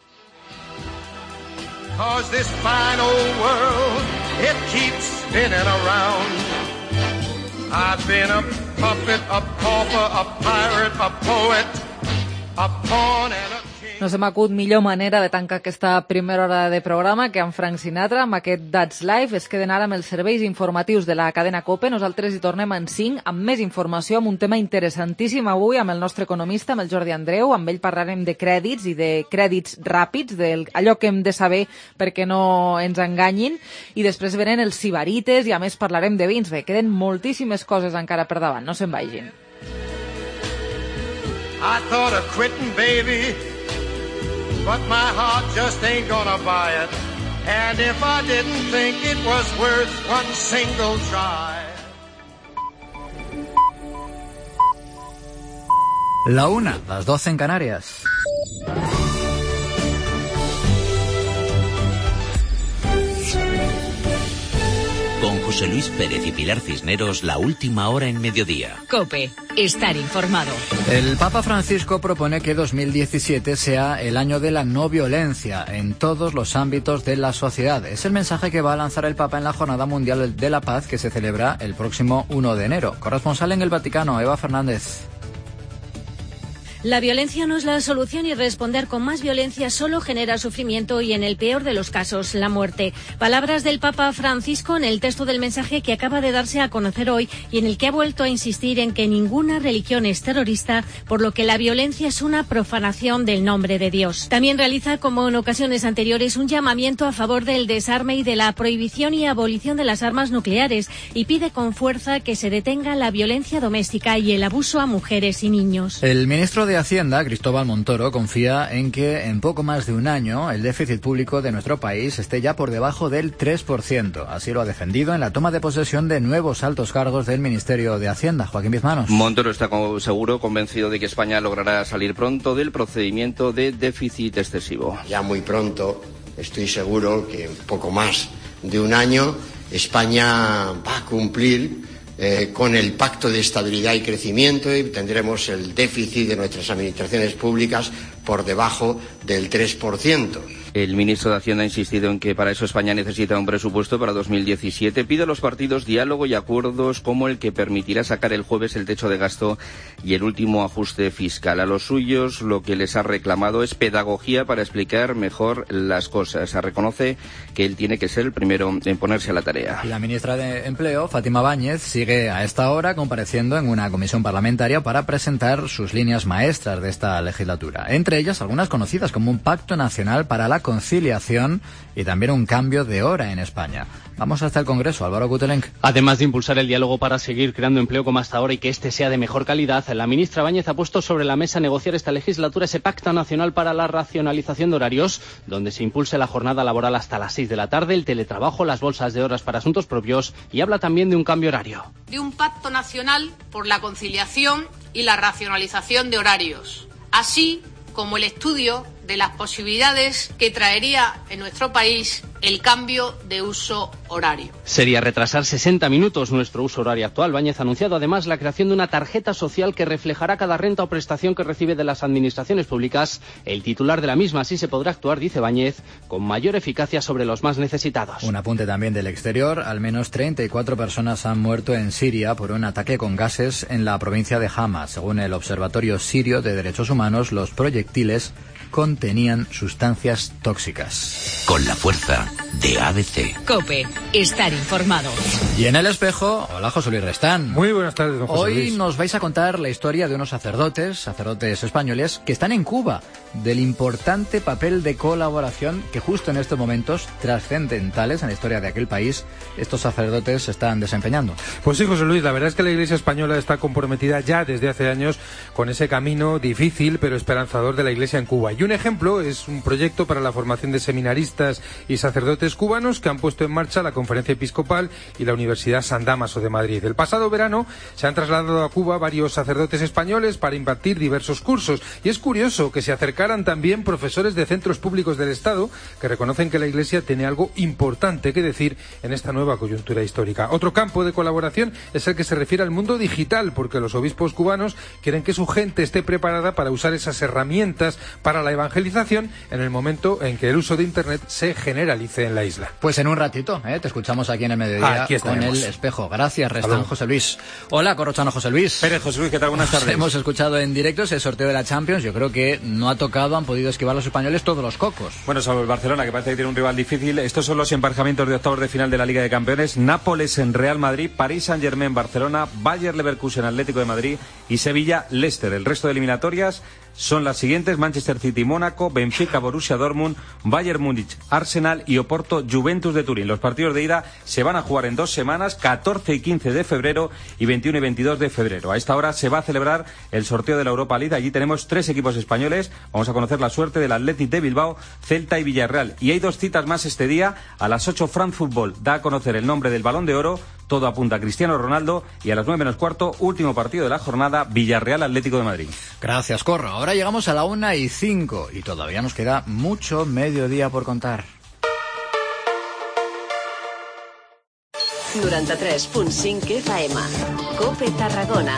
Cause this fine old world, it keeps spinning around. I've been a puppet, a pauper, a pirate, a poet, a pawn and a... No se m'acut millor manera de tancar aquesta primera hora de programa que amb Frank Sinatra, amb aquest That's Life. Es queden ara amb els serveis informatius de la cadena COPE. Nosaltres hi tornem en cinc amb més informació, amb un tema interessantíssim avui amb el nostre economista, amb el Jordi Andreu. Amb ell parlarem de crèdits i de crèdits ràpids, d'allò que hem de saber perquè no ens enganyin. I després venen els sibarites i a més parlarem de vins. Bé, queden moltíssimes coses encara per davant, no se'n vagin. I thought of quitting, baby, but my heart just ain't gonna buy it. And if I didn't think it was worth one single try. La una, las doce en Canarias. Con José Luis Pérez y Pilar Cisneros, la última hora en mediodía. COPE, estar informado. El Papa Francisco propone que dos mil diecisiete sea el año de la no violencia en todos los ámbitos de la sociedad. Es el mensaje que va a lanzar el Papa en la Jornada Mundial de la Paz que se celebra el próximo uno de enero. Corresponsal en el Vaticano, Eva Fernández. La violencia no es la solución y responder con más violencia solo genera sufrimiento y, en el peor de los casos, la muerte. Palabras del Papa Francisco en el texto del mensaje que acaba de darse a conocer hoy y en el que ha vuelto a insistir en que ninguna religión es terrorista, por lo que la violencia es una profanación del nombre de Dios. También realiza, como en ocasiones anteriores, un llamamiento a favor del desarme y de la prohibición y abolición de las armas nucleares y pide con fuerza que se detenga la violencia doméstica y el abuso a mujeres y niños. El ministro de Hacienda, Cristóbal Montoro, confía en que en poco más de un año el déficit público de nuestro país esté ya por debajo del tres por ciento. Así lo ha defendido en la toma de posesión de nuevos altos cargos del Ministerio de Hacienda. Joaquín Bizmanos. Montoro está seguro, convencido de que España logrará salir pronto del procedimiento de déficit excesivo. Ya muy pronto, estoy seguro que en poco más de un año España va a cumplir eh, con el Pacto de Estabilidad y Crecimiento y tendremos el déficit de nuestras administraciones públicas por debajo del tres por ciento. El ministro de Hacienda ha insistido en que para eso España necesita un presupuesto para dos mil diecisiete. Pide a los partidos diálogo y acuerdos como el que permitirá sacar el jueves el techo de gasto y el último ajuste fiscal. A los suyos lo que les ha reclamado es pedagogía para explicar mejor las cosas. Reconoce que él tiene que ser el primero en ponerse a la tarea. Y la ministra de Empleo, Fátima Báñez, sigue a esta hora compareciendo en una comisión parlamentaria para presentar sus líneas maestras de esta legislatura. Entre ellas algunas conocidas como un pacto nacional para la conciliación y también un cambio de hora en España. Vamos hasta el Congreso, Álvaro Gutelenc. Además de impulsar el diálogo para seguir creando empleo como hasta ahora y que este sea de mejor calidad, la ministra Báñez ha puesto sobre la mesa negociar esta legislatura ese pacto nacional para la racionalización de horarios, donde se impulse la jornada laboral hasta las seis de la tarde, el teletrabajo, las bolsas de horas para asuntos propios y habla también de un cambio horario. De un pacto nacional por la conciliación y la racionalización de horarios, así como el estudio de las posibilidades que traería en nuestro país el cambio de uso horario. Sería retrasar sesenta minutos nuestro uso horario actual. Báñez ha anunciado además la creación de una tarjeta social que reflejará cada renta o prestación que recibe de las administraciones públicas. El titular de la misma así se podrá actuar, dice Báñez, con mayor eficacia sobre los más necesitados. Un apunte también del exterior. Al menos treinta y cuatro personas han muerto en Siria por un ataque con gases en la provincia de Hama. Según el Observatorio Sirio de Derechos Humanos, los proyectiles contenían sustancias tóxicas. Con la fuerza de A B C. COPE. Estar informado. Y en el espejo, hola José Luis Restán. Muy buenas tardes, don José Hoy Luis. nos vais a contar la historia de unos sacerdotes, sacerdotes españoles, que están en Cuba, del importante papel de colaboración que justo en estos momentos trascendentales en la historia de aquel país, estos sacerdotes están desempeñando. Pues sí, José Luis, la verdad es que la Iglesia española está comprometida ya desde hace años con ese camino difícil pero esperanzador de la Iglesia en Cuba. Y un ejemplo es un proyecto para la formación de seminaristas y sacerdotes cubanos que han puesto en marcha la Conferencia Episcopal y la Universidad San Dámaso de Madrid. El pasado verano se han trasladado a Cuba varios sacerdotes españoles para impartir diversos cursos. Y es curioso que se acercaran también profesores de centros públicos del Estado que reconocen que la Iglesia tiene algo importante que decir en esta nueva coyuntura histórica. Otro campo de colaboración es el que se refiere al mundo digital, porque los obispos cubanos quieren que su gente esté preparada para usar esas herramientas para la evangelización en el momento en que el uso de Internet se generalice en la isla. Pues en un ratito, ¿eh? Te escuchamos aquí en el mediodía aquí con el espejo. Gracias, Restán, José Luis. Hola, Corrochano José Luis. Pérez, José Luis, ¿qué tal? Buenas tardes. Hemos escuchado en directo ese sorteo de la Champions. Yo creo que no ha tocado, han podido esquivar los españoles todos los cocos. Bueno, sobre el Barcelona, que parece que tiene un rival difícil. Estos son los emparejamientos de octavos de final de la Liga de Campeones. Nápoles en Real Madrid, París Saint-Germain Barcelona, Bayer Leverkusen Atlético de Madrid y Sevilla Leicester. El resto de eliminatorias son las siguientes: Manchester City Mónaco, Benfica Borussia Dortmund, Bayern Múnich Arsenal y Oporto Juventus de Turín. Los partidos de ida se van a jugar en dos semanas, catorce y quince de febrero y veintiuno y veintidós de febrero. A esta hora se va a celebrar el sorteo de la Europa League. Allí tenemos tres equipos españoles. Vamos a conocer la suerte del Athletic de Bilbao, Celta y Villarreal. Y hay dos citas más este día. A las ocho, France Football da a conocer el nombre del Balón de Oro. Todo apunta a Cristiano Ronaldo. Y a las nueve menos cuarto, último partido de la jornada, Villarreal Atlético de Madrid. Gracias, Corro. Ahora llegamos a la una y cinco y todavía nos queda mucho mediodía por contar. noranta-tres punt cinc F M. COPE Tarragona.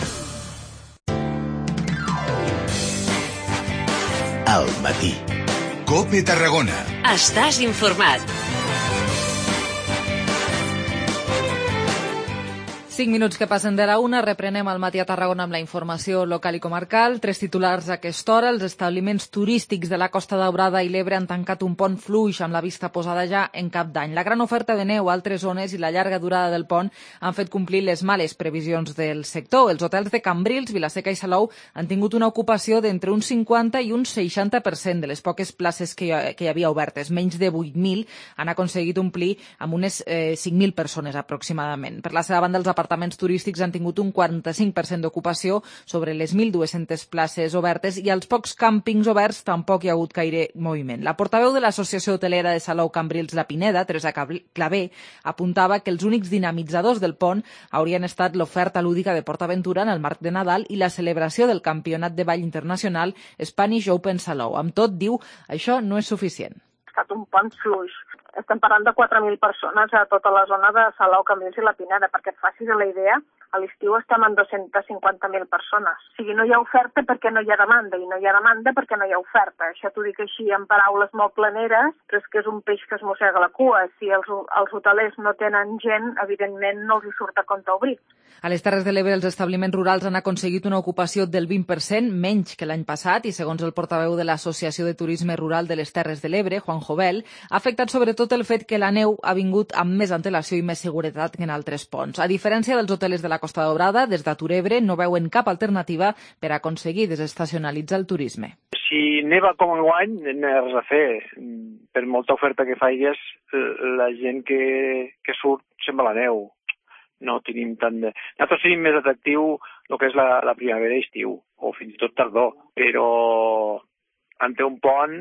Al matí. COPE Tarragona. Estàs informat. Cinc minuts que passen de la una, reprenem al matí a Tarragona amb la informació local i comarcal. Tres titulars a aquesta hora. Els establiments turístics de la Costa Daurada i l'Ebre han tancat un pont fluix amb la vista posada ja en cap d'any. La gran oferta de neu a altres zones i la llarga durada del pont han fet complir les males previsions del sector. Els hotels de Cambrils, Vilaseca i Salou han tingut una ocupació d'entre un cinquanta i un seixanta per cent de les poques places que hi, que hi havia obertes. Menys de vuit mil han aconseguit omplir amb unes eh, cinc mil persones aproximadament. Per la seva banda, els apartaments turístics han tingut un quaranta-cinc per cent d'ocupació sobre les mil dues-centes places obertes i als pocs càmpings oberts tampoc hi ha hagut gaire moviment. La portaveu de l'Associació Hotelera de Salou Cambrils La Pineda, Teresa Clavé, apuntava que els únics dinamitzadors del pont haurien estat l'oferta lúdica de PortAventura en el marc de Nadal i la celebració del Campionat de Ball Internacional Spanish Open Salou. Amb tot, diu, això no és suficient. Ha estat un pont fluix. Estem parlant de quatre mil persones a tota la zona de Salou, Cambrils i La Pineda. Perquè et facis la idea, a l'estiu estem en dos-centes cinquanta mil persones. O sigui, no hi ha oferta perquè no hi ha demanda, i no hi ha demanda perquè no hi ha oferta. Això t'ho dic així en paraules molt planeres, però és que és un peix que es mossega la cua. Si els, els hotelers no tenen gent, evidentment no els hi surt a compte obrir. A les Terres de l'Ebre, els establiments rurals han aconseguit una ocupació del vint per cent, menys que l'any passat, i segons el portaveu de l'Associació de Turisme Rural de les Terres de l'Ebre, Juan Jovel, ha afectat sobretot el fet que la neu ha vingut amb més antelació i més seguretat que en altres ponts. A diferència dels hotelers de la Costa Daurada, des d'Atur Ebre no veuen cap alternativa per aconseguir desestacionalitzar el turisme. Si neva com enguany, no hi ha res a fer. Per molta oferta que faigues, la gent que, que surt se'n va a la neu. No tenim tant de... Nosaltres tenim més atractiu el que és la, la primavera i estiu, o fins i tot tardor, però ante un pont,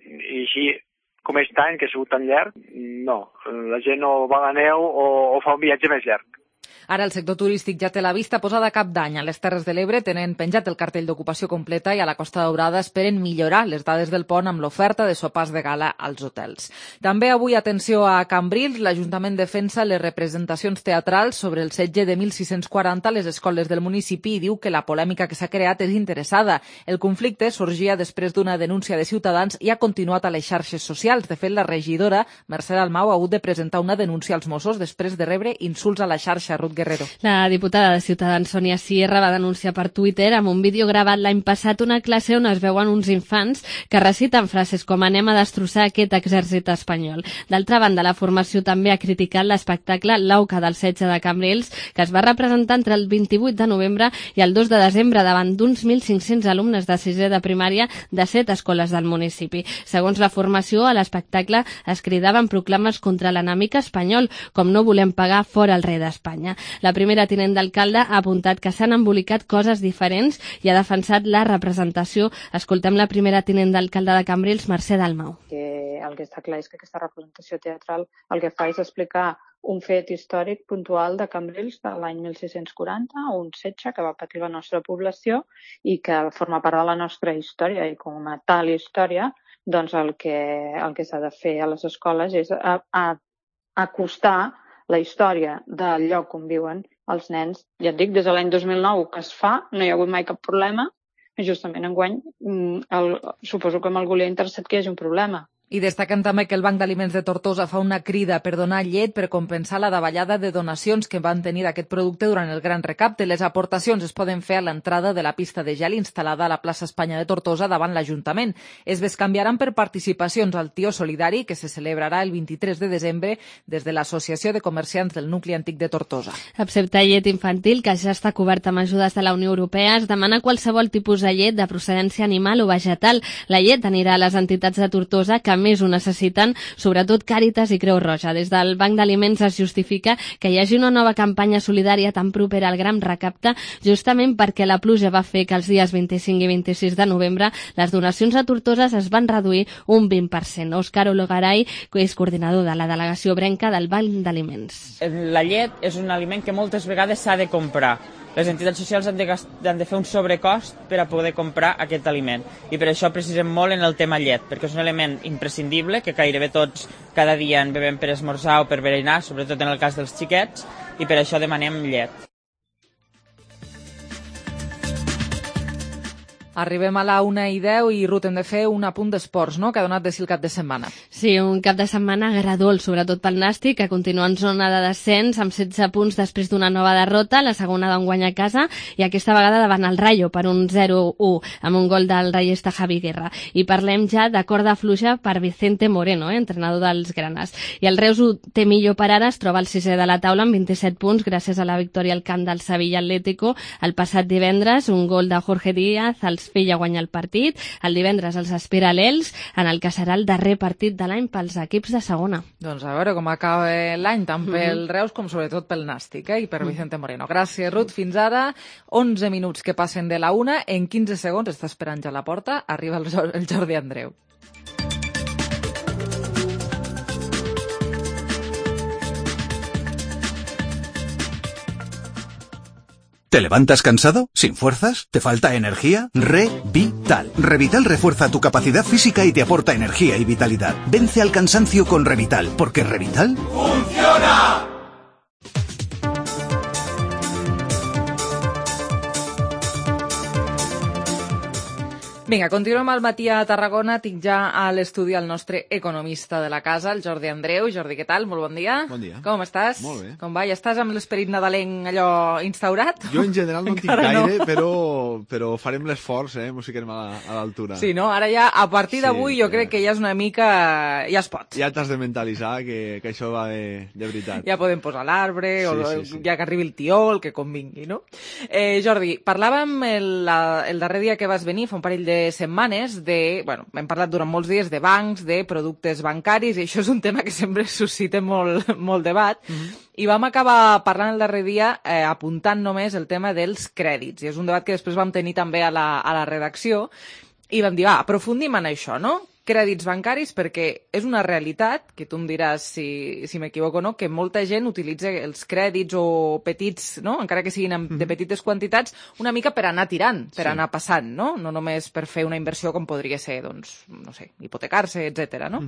i així com aquest any, que ha sigut tan llarg, no. La gent o va a la neu o, o fa un viatge més llarg. Ara el sector turístic ja té la vista posada a cap d'any. A les Terres de l'Ebre tenen penjat el cartell d'ocupació completa i a la Costa Daurada esperen millorar les dades del pont amb l'oferta de sopars de gala als hotels. També avui, atenció a Cambrils, l'Ajuntament defensa les representacions teatrals sobre el setge de mil sis-cents quaranta a les escoles del municipi i diu que la polèmica que s'ha creat és interessada. El conflicte sorgia després d'una denúncia de Ciutadans i ha continuat a les xarxes socials. De fet, la regidora Mercè Dalmau ha hagut de presentar una denúncia als Mossos després de rebre insults a la xarxa. Ruth Guerrero. La diputada de Ciutadans, Sònia Sierra, va denunciar per Twitter amb un vídeo gravat l'any passat una classe on es veuen uns infants que reciten frases com anem a destrossar aquest exèrcit espanyol. D'altra banda, la formació també ha criticat l'espectacle L'Auca del setge de Cambrils, que es va representar entre el vint-i-vuit de novembre i el dos de desembre davant d'uns mil cinc-cents alumnes de sisè de primària de set escoles del municipi. Segons la formació, a l'espectacle es cridaven proclames contra l'enemic espanyol, com no volem pagar fora el rei d'Espanya. La primera tinent d'alcalde ha apuntat que s'han embolicat coses diferents i ha defensat la representació. Escoltem la primera tinent d'alcalde de Cambrils, Mercè Dalmau. Que el que està clar és que aquesta representació teatral el que fa és explicar un fet històric puntual de Cambrils de l'any mil sis-cents quaranta, un setge que va patir la nostra població i que forma part de la nostra història, i com a tal història, doncs el que, el que s'ha de fer a les escoles és a, a, acostar la història del lloc on viuen els nens. Ja et dic, des de l'any dos mil nou que es fa, no hi ha hagut mai cap problema, i justament enguany el, suposo que amb algú li ha interessat que hi hagi un problema. I destaquen també que el Banc d'Aliments de Tortosa fa una crida per donar llet per compensar la davallada de donacions que van tenir d'aquest producte durant el gran recapte. Les aportacions es poden fer a l'entrada de la pista de gel instal·lada a la plaça Espanya de Tortosa davant l'Ajuntament. Es bescanviaran per participacions al Tió Solidari, que se celebrarà el vint-i-tres de desembre des de l'Associació de Comerciants del Nucli Antic de Tortosa. Excepte llet infantil, que ja està coberta amb ajudes de la Unió Europea, es demana qualsevol tipus de llet de procedència animal o vegetal. La llet anirà a les entitats de Tortosa que més ho necessiten, sobretot Càritas i Creu Roja. Des del Banc d'Aliments es justifica que hi hagi una nova campanya solidària tan propera al gran recapte, justament perquè la pluja va fer que els dies vint-i-cinc i vint-i-sis de novembre les donacions a Tortosa es van reduir un vint per cent. Òscar Ologaray, que és coordinador de la delegació Brenca del Banc d'Aliments. La llet és un aliment que moltes vegades s'ha de comprar. Les entitats socials han de, han de fer un sobrecost per a poder comprar aquest aliment. I per això precisem molt en el tema llet, perquè és un element imprescindible que gairebé tots cada dia en bevem per esmorzar o per berenar, sobretot en el cas dels xiquets, i per això demanem llet. Arribem a la una i deu i Ruth, hem de fer un apunt d'esports, no?, que ha donat de si el cap de setmana. Sí, un cap de setmana agradol, sobretot pel Nàstic, que continua en zona de descens amb setze punts després d'una nova derrota, la segona d'enguany a casa, i aquesta vegada davant el Rayo per un zero u, amb un gol del raiista Javi Guerra. I parlem ja de corda fluixa per Vicente Moreno, eh, entrenador dels Granes. I el Reus ho té millor per ara, es troba al sisè de la taula amb vint-i-set punts gràcies a la victòria al camp del Sevilla Atlético el passat divendres, un gol de Jorge Díaz, els feia guanyar el partit. El divendres els espera l'Els en el que serà el darrer partit de l'any pels equips de segona. Doncs a veure com acaba l'any, tant pel Reus com sobretot pel Nàstic, eh? I per Vicente Moreno. Gràcies, Ruth. Fins ara, onze minuts que passen de la una. En quinze segons, està esperant ja a la porta, arriba el, el Jordi Andreu. ¿Te levantas cansado? ¿Sin fuerzas? ¿Te falta energía? Revital. Revital refuerza tu capacidad física y te aporta energía y vitalidad. Vence al cansancio con Revital, porque Revital ¡funciona! Vinga, continuem al matí a Tarragona. Tinc ja a l'estudi el nostre economista de la casa, el Jordi Andreu. Jordi, què tal? Molt bon dia. Bon dia. Com estàs? Molt bé. Com va? Ja estàs amb l'esperit nadalenc allò instaurat? Jo en general no en tinc Encara gaire, no. però, però farem l'esforç, eh? Ens fiquem a, a l'altura. Sí, no? Ara ja, a partir d'avui, Sí, jo crec que ja és una mica... Ja es pot. Ja t'has de mentalitzar que, que això va de, de veritat. Ja podem posar l'arbre, Sí, o sí, sí. ja que arribi el tió, el que convingui, no? Eh, Jordi, parlàvem el, la, el darrer dia que vas venir, fa un parell de setmanes, de, bueno, hem parlat durant molts dies de bancs, de productes bancaris, i això és un tema que sempre suscita molt, molt debat, Mhm. i vam acabar parlant el darrer dia eh, apuntant només el tema dels crèdits, i és un debat que després vam tenir també a la, a la redacció, i vam dir, va, aprofundim en això, no? Crèdits bancaris, perquè és una realitat, que tu em diràs si, si m'equivoco o no, que molta gent utilitza els crèdits o petits, no? Encara que siguin de petites quantitats, una mica per anar tirant, per Sí. anar passant, no? No només per fer una inversió com podria ser, doncs, no sé, hipotecar-se, etcètera, no?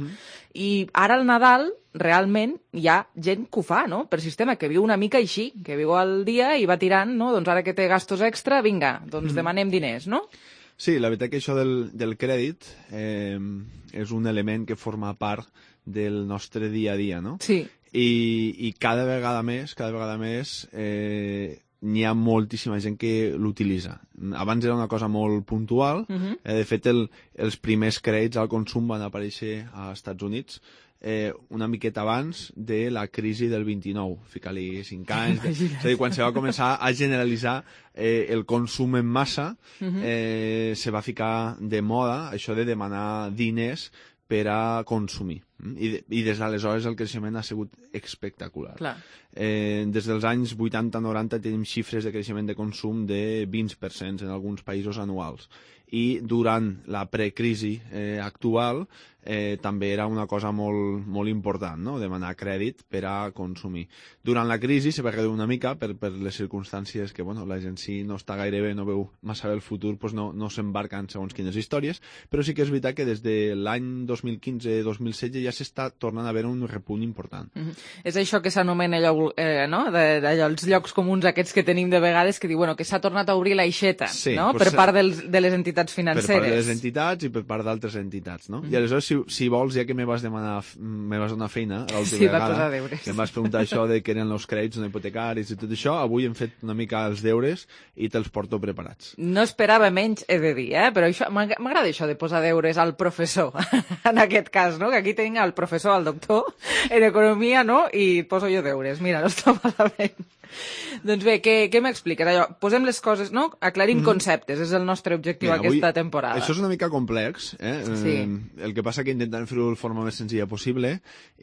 I ara al Nadal, realment, hi ha gent que ho fa, no? Per sistema, que viu una mica així, que viu al dia i va tirant, no? Doncs ara que té gastos extra, vinga, doncs Mhm. demanem diners, no? Sí, la veritat que això del, del crèdit eh, és un element que forma part del nostre dia a dia, no? Sí. I, i cada vegada més, cada vegada més, eh, n'hi ha moltíssima gent que l'utilitza. Abans era una cosa molt puntual, Mhm. eh, de fet el, els primers crèdits al consum van aparèixer als Estats Units eh, una miqueta abans de la crisi del vint-i-nou, fica-li cinc anys, de, Imagina't. és a dir, quan se va començar a generalitzar eh, el consum en massa, Mhm. eh, se va ficar de moda això de demanar diners per a consumir. Mm? I, de, i des d'aleshores el creixement ha sigut espectacular. Clar. Eh, des dels anys vuitanta noranta tenim xifres de creixement de consum de vint per cent en alguns països anuals. I durant la precrisi eh, actual eh, també era una cosa molt, molt important, no? Demanar crèdit per a consumir. Durant la crisi se va reduir una mica per, per les circumstàncies que bueno, la gent si no està gaire bé, no veu massa bé el futur, pues no, no s'embarca en segons quines històries, però sí que és veritat que des de l'any dos mil quinze dos mil setze ja s'està tornant a veure un repunt important. Mhm. És això que s'anomena allò, eh, no? de, d'allò, els llocs comuns aquests que tenim de vegades que diu, bueno, que s'ha tornat a obrir l'aixeta, Sí, no? pues, per part dels, de les entitats Per financeres. part de les entitats i per part d'altres entitats, no? Mhm. I aleshores, si, si vols, ja que me vas demanar, me vas donar feina l'altra Sí, va vegada, posar deures. que em vas preguntar això de què eren els crèdits no hipotecaris i tot això, avui hem fet una mica els deures i te'ls porto preparats. No esperava menys, he de dir, eh? Però això, m'ag- m'agrada això de posar deures al professor, en aquest cas, no? Que aquí tinc el professor, el doctor, en economia, no? I poso jo deures. Mira, no està malament. Doncs bé, què, què m'expliques? Allò, posem les coses, no? Aclarim Mhm. conceptes, és el nostre objectiu Mira, avui- aquesta temporada. Això és una mica complex, eh? Sí. Eh, el que passa que intentem fer-ho de forma més senzilla possible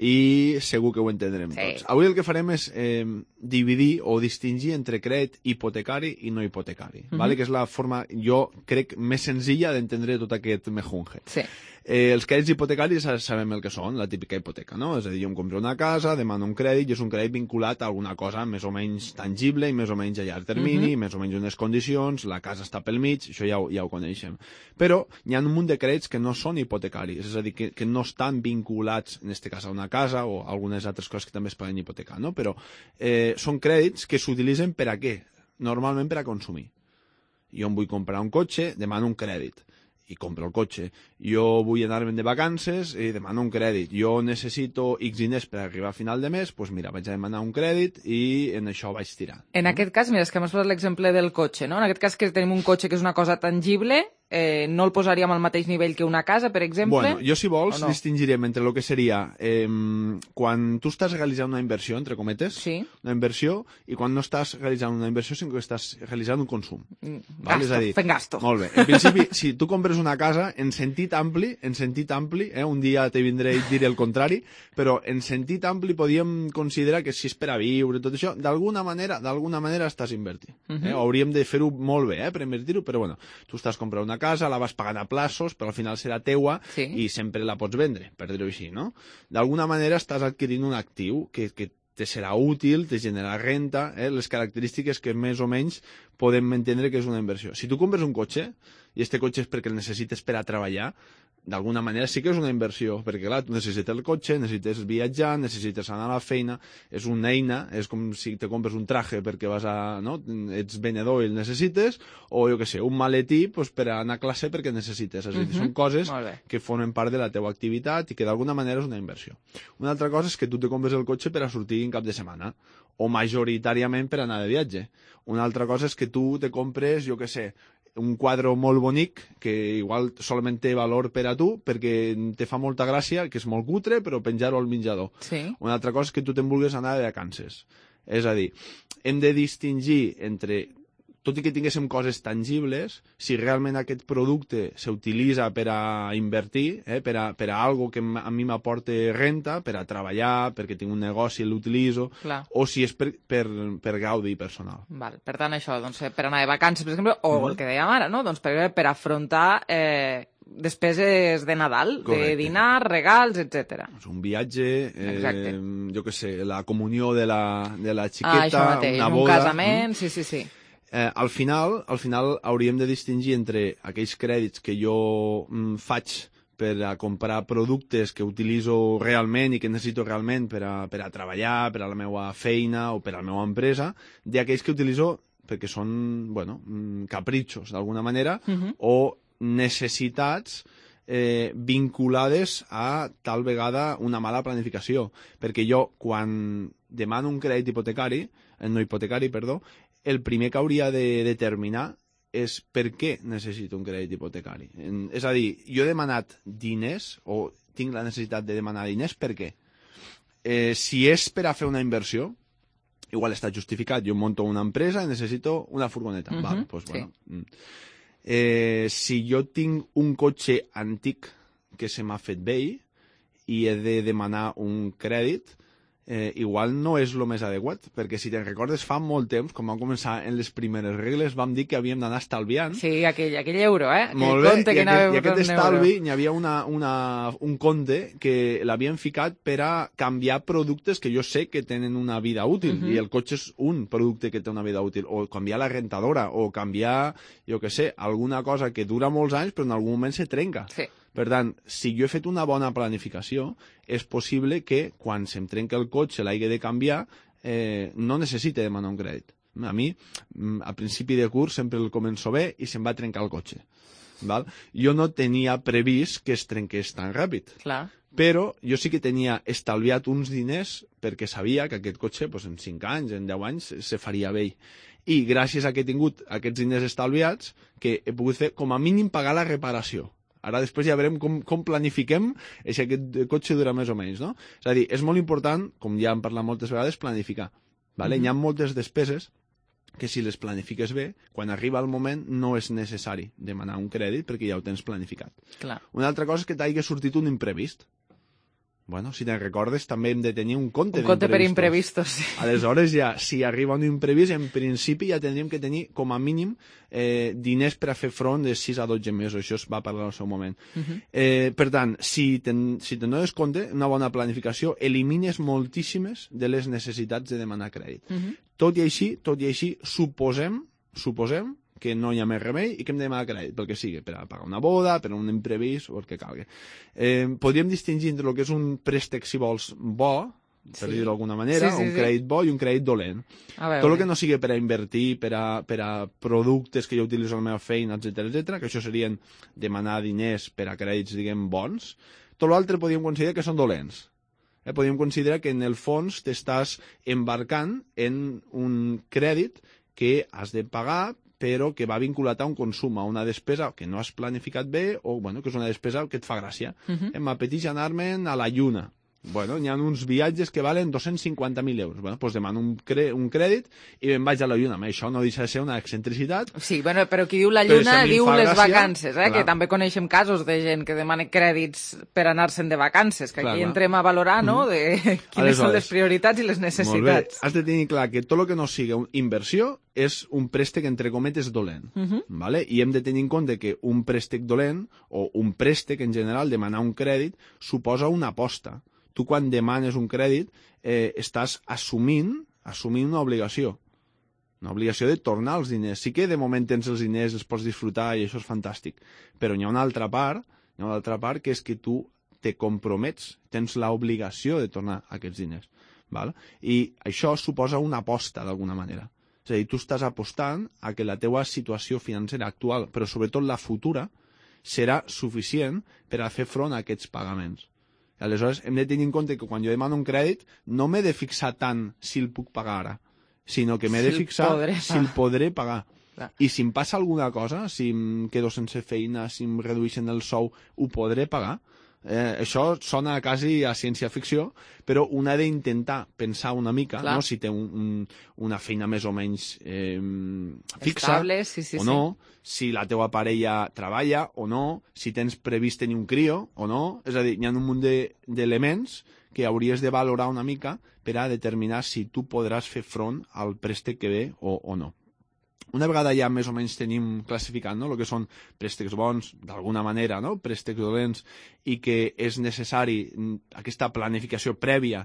i segur que ho entendrem Sí. tots. Avui el que farem és eh, dividir o distingir entre crèdit hipotecari i no hipotecari, Mhm. vale? Que és la forma, jo crec, més senzilla d'entendre tot aquest mejunje. Sí. Eh, els crèdits hipotecaris sa- sabem el que són, la típica hipoteca, no? És a dir, jo em compro una casa, demano un crèdit i és un crèdit vinculat a alguna cosa més o menys tangible i més o menys a llarg termini, Mhm. més o menys unes condicions, la casa està pel mig, això ja ho, ja ho coneixem. Però hi ha un munt de crèdits que no són hipotecaris, és a dir, que, que no estan vinculats, en aquest cas, a una casa o a algunes altres coses que també es poden hipotecar, no? Però eh, són crèdits que s'utilitzen per a què? Normalment per a consumir. Jo em vull comprar un cotxe, demano un crèdit i compro el cotxe. Jo vull anar-me'n de vacances i demano un crèdit. Jo necessito X diners per arribar a final de mes, doncs mira, vaig a demanar un crèdit i en això vaig tirar. En aquest cas, mira, és que m'has posat l'exemple del cotxe, no? En aquest cas que tenim un cotxe que és una cosa tangible, eh, no el posaríem al mateix nivell que una casa, per exemple? Bueno, jo si vols no? distingirem entre el que seria eh, quan tu estàs realitzant una inversió, entre cometes, sí. una inversió, i quan no estàs realitzant una inversió, sinó que estàs realitzant un consum. Mm, val? gasto, És a dir, fent gasto. Molt bé. En principi, si tu compres una casa, en sentit ampli, en sentit ampli, eh, un dia te vindré i et diré el contrari, però en sentit ampli podíem considerar que si és per a viure, tot això, d'alguna manera, d'alguna manera estàs invertint. Eh? Uh -huh. Hauríem de fer-ho molt bé, eh, per invertir-ho, però bueno, tu estàs comprant una casa, la vas pagant a plaços, però al final serà teua sí. i sempre la pots vendre, per dir-ho així, no? D'alguna manera estàs adquirint un actiu que, que te serà útil, te generarà renta, eh? Les característiques que més o menys podem entendre que és una inversió. Si tu compres un cotxe, i este cotxe és perquè el necessites per a treballar, d'alguna manera sí que és una inversió, perquè clar, tu necessites el cotxe, necessites viatjar, necessites anar a la feina, és una eina, és com si te compres un traje perquè vas a, no? Ets venedor i el necessites, o jo què sé, un maletí pues, per anar a classe perquè necessites. És a dir, uh-huh. són coses que formen part de la teva activitat i que d'alguna manera és una inversió. Una altra cosa és que tu te compres el cotxe per a sortir en cap de setmana, o majoritàriament per anar de viatge. Una altra cosa és que tu te compres, jo què sé, un quadre molt bonic que igual solament té valor per a tu perquè te fa molta gràcia, que és molt cutre, però penjar-ho al menjador. Sí. Una altra cosa és que tu te'n vulguis anar de vacances. És a dir, hem de distingir entre, tot i que tinguéssim coses tangibles, si realment aquest producte s'utilitza per a invertir, eh, per, a, per a algo que a mi m'aporta renta, per a treballar, perquè tinc un negoci i l'utilitzo, o si és per, per, per gaudi personal. Val. Per tant, això, doncs, per anar de vacances, per exemple, o mm. el que dèiem ara, no? Doncs per, per afrontar eh, despeses de Nadal, correcte. De dinar, regals, etcètera. Un viatge, eh, jo què sé, la comunió de la, de la ah, xiqueta, mateix, una un boda... casament, mm? sí, sí, sí. Eh, al final, al final hauríem de distingir entre aquells crèdits que jo mm, faig per a comprar productes que utilitzo realment i que necessito realment per a, per a treballar, per a la meva feina o per a la meva empresa, d'aquells que utilitzo perquè són, bueno, capritxos, d'alguna manera, uh-huh. o necessitats eh, vinculades a tal vegada una mala planificació. Perquè jo, quan demano un crèdit hipotecari, eh, no hipotecari, perdó, el primer que hauria de determinar és per què necessito un crèdit hipotecari. En, és a dir, jo he demanat diners, o tinc la necessitat de demanar diners, per què? Eh, si és per a fer una inversió, igual està justificat, jo monto una empresa i necessito una furgoneta. Uh-huh. Val, doncs, bueno. Sí. Eh, si jo tinc un cotxe antic que se m'ha fet vell i he de demanar un crèdit, eh, igual no és el més adequat, perquè si te'n recordes, fa molt temps, quan vam començar en les primeres regles, vam dir que havíem d'anar estalviant. Sí, aquell, aquell euro, eh? Aquell molt bé, compte i, que aquest, i aquest estalvi, euro. Hi havia una, una, un compte que l'havien ficat per a canviar productes que jo sé que tenen una vida útil, uh-huh. i el cotxe és un producte que té una vida útil, o canviar la rentadora, o canviar, jo què sé, alguna cosa que dura molts anys però en algun moment se trenca. Sí. Per tant, si jo he fet una bona planificació, és possible que quan se'm trenca el cotxe l'hagi de canviar, eh, no necessite demanar un crèdit. A mi, a principi de curs, sempre el començo bé i se'm va trencar el cotxe. Val? Jo no tenia previst que es trenqués tan ràpid. Clar. Però jo sí que tenia estalviat uns diners perquè sabia que aquest cotxe pues, en cinc anys, en deu anys, se faria vell. I gràcies a que he tingut aquests diners estalviats, que he pogut fer com a mínim pagar la reparació. Ara després ja veurem com, com planifiquem si aquest cotxe dura més o menys, no? És a dir, és molt important, com ja hem parlat moltes vegades, planificar. Vale? Mm-hmm. Hi ha moltes despeses que si les planifiques bé, quan arriba el moment no és necessari demanar un crèdit perquè ja ho tens planificat. Clar. Una altra cosa és que t'hagi sortit un imprevist. Bueno, si te'n recordes, també hem de tenir un compte Un compte per imprevistos, sí. Aleshores, ja, si arriba un imprevist, en principi ja tindríem que tenir, com a mínim, eh, diners per a fer front de sis a dotze mesos. Això es va parlar al seu moment. Uh-huh. eh, per tant, si te'n si te dones compte, una bona planificació, elimines moltíssimes de les necessitats de demanar crèdit. Uh-huh. Tot i així, tot i així, suposem, suposem que no hi ha més remei i que hem de demanar crèdit, pel que sigui, per a pagar una boda, per a un imprevist o el que calgui. Eh, podríem distingir entre el que és un préstec, si vols, bo, per sí. dir-ho d'alguna manera, sí, sí, un crèdit bo i un crèdit dolent. Tot el que no sigui per a invertir, per a, per a productes que jo utilitzo a la meva feina, etcètera, etcètera, que això serien demanar diners per a crèdits, diguem, bons, tot l'altre podríem considerar que són dolents. Eh, podríem considerar que en el fons t'estàs embarcant en un crèdit que has de pagar però que va vinculat a un consum, a una despesa que no has planificat bé o bueno, que és una despesa que et fa gràcia. Uh-huh. Em m'apeteix anar-me'n a la Lluna. Bueno, hi ha uns viatges que valen dos-cents cinquanta mil euros. Bueno, doncs demano un, cre un crèdit i me'n vaig a la Lluna. Això no deixa de ser una excentricitat. Sí, bueno, però qui diu la Lluna si diu les gràcia, vacances, eh? Que també coneixem casos de gent que demana crèdits per anar-se'n de vacances, que clar, aquí clar. entrem a valorar, no?, de quines Aleshores, són les prioritats i les necessitats. Molt bé. Has de tenir clar que tot el que no sigui una inversió és un préstec, entre cometes, dolent. Uh-huh. ¿Vale? I hem de tenir en compte que un préstec dolent, o un préstec en general, demanar un crèdit, suposa una aposta. Tu quan demanes un crèdit eh, estàs assumint, assumint una obligació. Una obligació de tornar els diners. Sí que de moment tens els diners, els pots disfrutar i això és fantàstic. Però hi ha una altra part, hi ha una altra part que és que tu te compromets, tens l'obligació de tornar aquests diners. Val? I això suposa una aposta d'alguna manera. És a dir, tu estàs apostant a que la teua situació financera actual, però sobretot la futura, serà suficient per a fer front a aquests pagaments. Aleshores, hem de tenir en compte que quan jo demano un crèdit no m'he de fixar tant si el puc pagar ara, sinó que m'he de fixar si el podré pagar. I si em passa alguna cosa, si em quedo sense feina, si em redueixen el sou, ho podré pagar. Eh, això sona quasi a ciència-ficció, però un ha d'intentar pensar una mica, no? Si té un, un, una feina més o menys eh, fixa Estable, sí, sí, o no, sí. Si la teua parella treballa o no, si tens previst tenir un crio o no. És a dir, hi ha un munt d'elements que hauries de valorar una mica per a determinar si tu podràs fer front al préstec que ve o, o no. Una vegada ja més o menys tenim classificat, no?, el que són préstecs bons, d'alguna manera, no?, préstecs dolents, i que és necessari aquesta planificació prèvia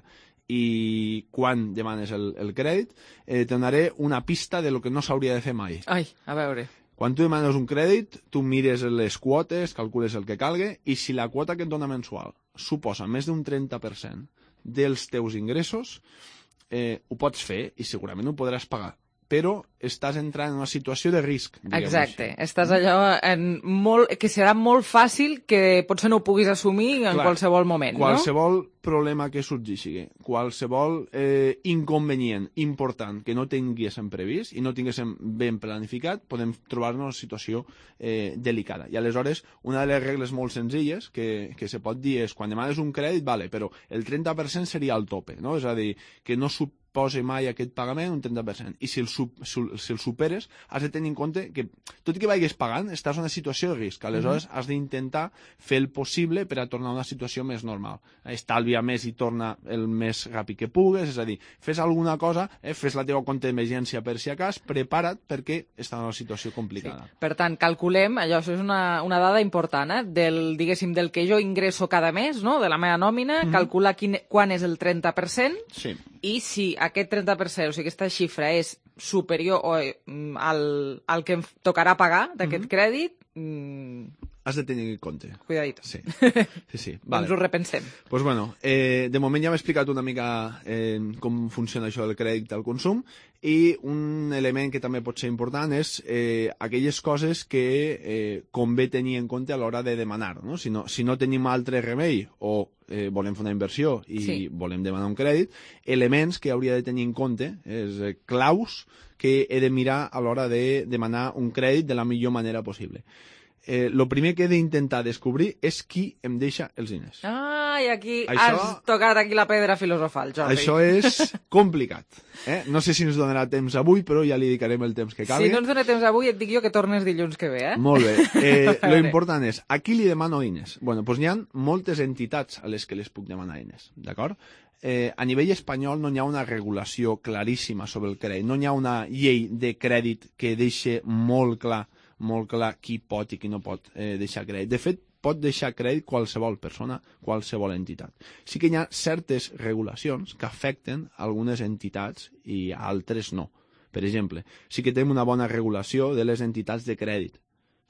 i quan demanes el, el crèdit, eh, te donaré una pista de lo que no s'hauria de fer mai. Ai, a veure. Quan tu demanes un crèdit, tu mires les quotes, calcules el que calgue, i si la quota que et dona mensual suposa més d'un trenta per cent dels teus ingressos, eh, ho pots fer i segurament ho podràs pagar. Però estàs entrant en una situació de risc. Exacte, així. Estàs allò en molt, que serà molt fàcil que potser no ho puguis assumir en Clar, qualsevol moment, qualsevol no? problema que sorgeixi, qualsevol eh, inconvenient important que no tinguéssim previst i no tinguéssim ben planificat, podem trobar-nos en una situació eh, delicada. I aleshores, una de les regles molt senzilles que, que se pot dir és, quan demanes un crèdit, vale, però el trenta per cent seria el tope, no? És a dir, que no suposa posa mai aquest pagament un trenta per cent. I si el, sub, si el superes, has de tenir en compte que, tot i que vagis pagant, estàs en una situació de risc. Aleshores, mm-hmm. has d'intentar fer el possible per a tornar a una situació més normal. Estalvia més i torna el més ràpid que pugues, és a dir, fes alguna cosa, eh, fes la teva compte d'emergència per si acas, prepara't perquè estàs en una situació complicada. Sí. Per tant, calculem, allò això és una, una dada important, eh, del, diguéssim, del que jo ingresso cada mes, no?, de la meva nòmina, mm-hmm. calcula quin, quan és el trenta per cent, sí. I si aquest trenta per cent, o sigui, aquesta xifra és superior o, mm, al, al que em tocarà pagar d'aquest mm-hmm. crèdit... Mm... Has de tenir en compte. Cuidadito. Sí, sí, sí. Vale. Ens ho repensem. Doncs pues bueno, eh, de moment ja m'he explicat una mica eh, com funciona això del crèdit al consum i un element que també pot ser important és eh, aquelles coses que eh, convé tenir en compte a l'hora de demanar, no? Si no, si no tenim altre remei o eh, volem fer una inversió i sí. volem demanar un crèdit, elements que hauria de tenir en compte, és eh, claus que he de mirar a l'hora de demanar un crèdit de la millor manera possible. Eh, lo primer que he d'intentar descobrir és qui em deixa els diners. Ah, i aquí això, has tocat aquí la pedra filosofal, Jordi. Això és complicat. Eh? No sé si ens donarà temps avui, però ja li dedicarem el temps que calgui. Si no ens dona temps avui, et dic jo que tornes dilluns que ve, eh? Molt bé. Eh, lo important és, a qui li demano diners? Bueno, doncs hi ha moltes entitats a les que les puc demanar diners, d'acord? Eh, a nivell espanyol no hi ha una regulació claríssima sobre el crèdit, no hi ha una llei de crèdit que deixi molt clar molt clar qui pot i qui no pot eh, deixar crèdit. De fet, pot deixar crèdit qualsevol persona, qualsevol entitat. Sí que hi ha certes regulacions que afecten algunes entitats i altres no. Per exemple, sí que tenim una bona regulació de les entitats de crèdit. És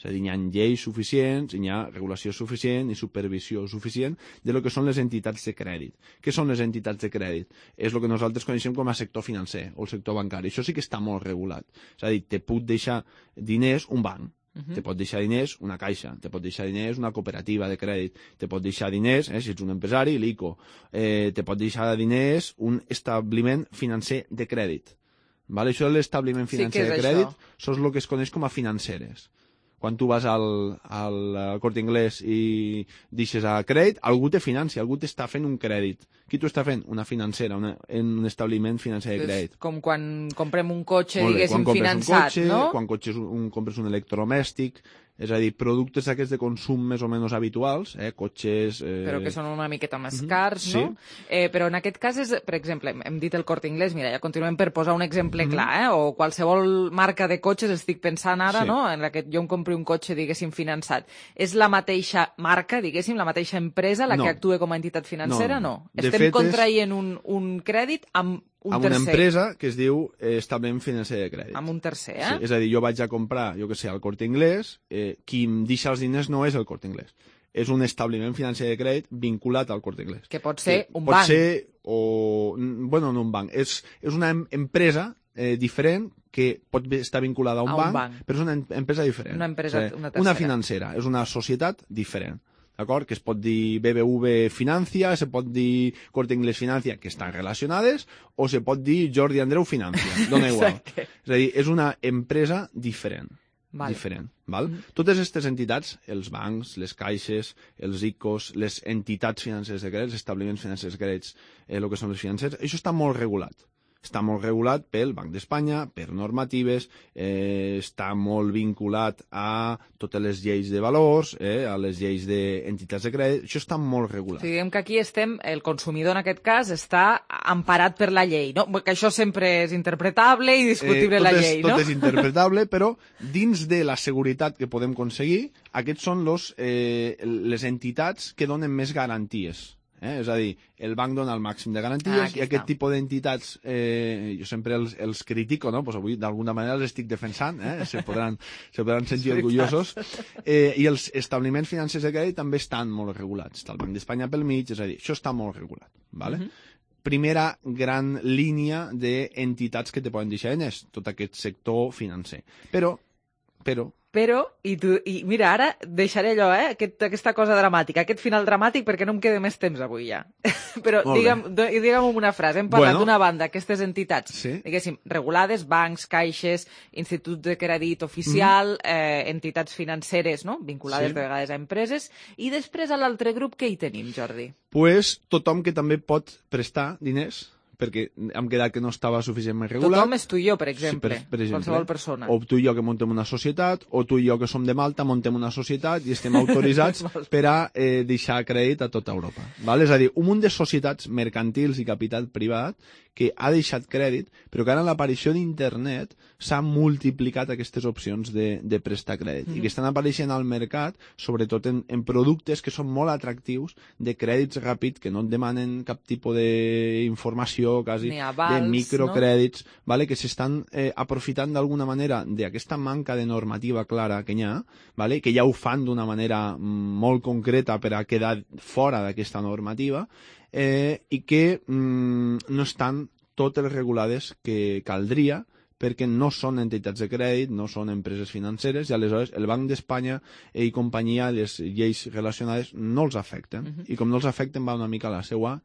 És a dir, hi ha lleis suficients, hi ha regulació suficient i supervisió suficient de lo que són les entitats de crèdit. Què són les entitats de crèdit? És el que nosaltres coneixem com a sector financer o el sector bancari. Això sí que està molt regulat. És a dir, te pot deixar diners un banc, uh-huh. te pot deixar diners una caixa, te pot deixar diners una cooperativa de crèdit, te pot deixar diners, eh, si ets un empresari, l'I C O, eh, te pot deixar diners un establiment financer de crèdit. Vale? Això de l'establiment financer sí, de crèdit això? Això és el que es coneix com a financeres. Quan tu vas al, al Corte Inglés i deixes a crèdit, algú te financia, algú t'està fent un crèdit. Qui t'ho està fent? Una financera, una, en un establiment financer de crèdit. Com quan comprem un cotxe, bé, diguéssim, finançat, cotxe, no? Quan cotxes un, compres un electrodomèstic, és a dir, productes aquests de consum més o menys habituals, eh, cotxes... Eh... Però que són una miqueta més mm-hmm. cars, no? Sí. Eh, però en aquest cas, és, per exemple, hem dit el Corte Inglés, mira, ja continuem per posar un exemple mm-hmm. clar, eh? O qualsevol marca de cotxes, estic pensant ara, sí. no?, en la que jo em compri un cotxe, diguéssim, finançat. És la mateixa marca, diguéssim, la mateixa empresa la no. que actua com a entitat financera? No. no. Estem contraient és... un, un crèdit amb un amb tercer. Una empresa que es diu eh, establiment financer de crèdit. Amb un tercer, eh? Sí, és a dir, jo vaig a comprar, jo que sé, al Corte Inglés, eh, qui em deixa els diners no és el Corte Inglés. És un establiment financer de crèdit vinculat al Corte Inglés. Que pot ser que un pot banc. Pot ser, o... bueno, no un banc. És, és una em empresa eh, diferent que pot estar vinculada a un, a un banc, banc, però és una em empresa diferent. Una empresa, o sigui, una tercera. Una financera, és una societat diferent. D'acord? Que es pot dir B B V Financia, se pot dir Corte Inglés Financia, que estan relacionades, o se pot dir Jordi Andreu Financia, dona igual. És a dir, és una empresa diferent. Vale. Diferent. Val? Mm. Totes aquestes entitats, els bancs, les caixes, els I C Os, les entitats financeres de crèdits, els establiments financers de crèdits, eh, el que són les financers, això està molt regulat. Està molt regulat pel Banc d'Espanya, per normatives, eh, està molt vinculat a totes les lleis de valors, eh, a les lleis d'entitats de crèdit, això està molt regulat. Sí, diguem que aquí estem, el consumidor en aquest cas està emparat per la llei, no? Que això sempre és interpretable i discutible eh, la llei, és, no? Tot és interpretable, però dins de la seguretat que podem aconseguir, aquests són los, eh, les entitats que donen més garanties. Eh? És a dir, el banc dona el màxim de garanties ah, i aquest tipus d'entitats, eh, jo sempre els, els critico, no? Pues avui d'alguna manera els estic defensant, eh? se, podran, se podran sentir orgullosos, eh, i els establiments financers de crèdit també estan molt regulats. Està el Banc d'Espanya pel mig, és a dir, això està molt regulat. Vale? Uh-huh. Primera gran línia d'entitats que te poden deixar diners, tot aquest sector financer. Però, però, Però, i, tu, i mira, ara deixaré allò, eh, aquest, aquesta cosa dramàtica, aquest final dramàtic, perquè no em queda més temps avui ja. Però digue'm, digue'm una frase, hem parlat bueno, d'una banda, aquestes entitats, sí. diguéssim, regulades, bancs, caixes, instituts de crèdit oficial, mm. eh, entitats financeres, no?, vinculades sí. de vegades a empreses, i després a l'altre grup què hi tenim, Jordi? Pues tothom que també pot prestar diners, perquè hem quedat que no estava suficientment regulat. Tothom és tu i jo, per exemple, sí, per, per exemple, qualsevol persona. O tu i jo que montem una societat, o tu i jo que som de Malta montem una societat i estem autoritzats per a eh, deixar crèdit a tota Europa. Val? És a dir, un munt de societats mercantils i capital privat que ha deixat crèdit, però que ara amb l'aparició d'internet s'han multiplicat aquestes opcions de, de prestar crèdit mm-hmm. i que estan apareixent al mercat, sobretot en, en productes que són molt atractius, de crèdits ràpids, que no et demanen cap tipus d'informació, quasi, avals, de microcrèdits, no? vale? Que s'estan eh, aprofitant d'alguna manera d'aquesta manca de normativa clara que hi ha, vale? Que ja ho fan d'una manera molt concreta per a quedar fora d'aquesta normativa, eh, i que mm, no estan totes regulades que caldria, perquè no són entitats de crèdit, no són empreses financeres, i aleshores el Banc d'Espanya i companyia, les lleis relacionades, no els afecten. Uh-huh. I com no els afecten, va una mica a la seua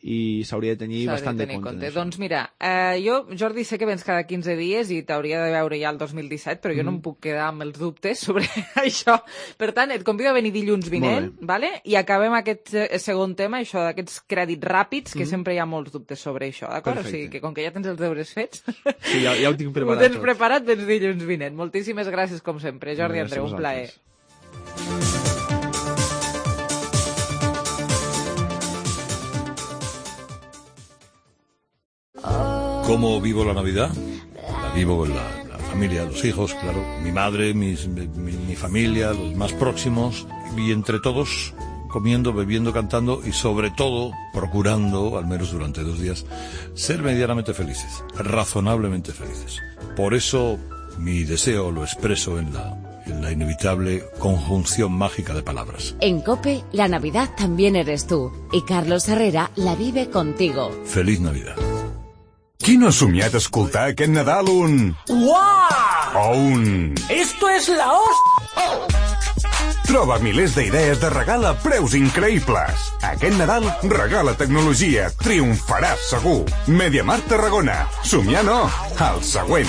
i s'hauria de tenir bastant de, de compte. compte. Doncs mira, eh, jo, Jordi, sé que vens cada quinze dies i t'hauria de veure ja el dos mil disset, però jo mm. no em puc quedar amb els dubtes sobre això. Per tant, et convido a venir dilluns vinent, vale? I acabem aquest segon tema, això d'aquests crèdits ràpids, que mm. sempre hi ha molts dubtes sobre això, d'acord? O sigui, que com que ja tens els deures fets... Sí, ja, ja ho tinc preparat ho tens tot. preparat, vens dilluns vinent. Moltíssimes gràcies, com sempre. Jordi Andreu, un plaer. ¿Cómo vivo la Navidad? La vivo en la, la familia, los hijos, claro, mi madre, mis, mi, mi familia, los más próximos, y entre todos comiendo, bebiendo, cantando y sobre todo procurando, al menos durante dos días, ser medianamente felices, razonablemente felices. Por eso mi deseo lo expreso en la, en la inevitable conjunción mágica de palabras. En COPE, la Navidad también eres tú. Y Carlos Herrera la vive contigo. Feliz Navidad. Qui no ha somiat escoltar aquest Nadal un... ¡Guau! O un... ¡Esto es la hostia! Troba milers d'idees de regal a preus increïbles. Aquest Nadal, regala tecnologia. Triomfaràs segur. MediaMarkt Tarragona. Somiar no. El següent.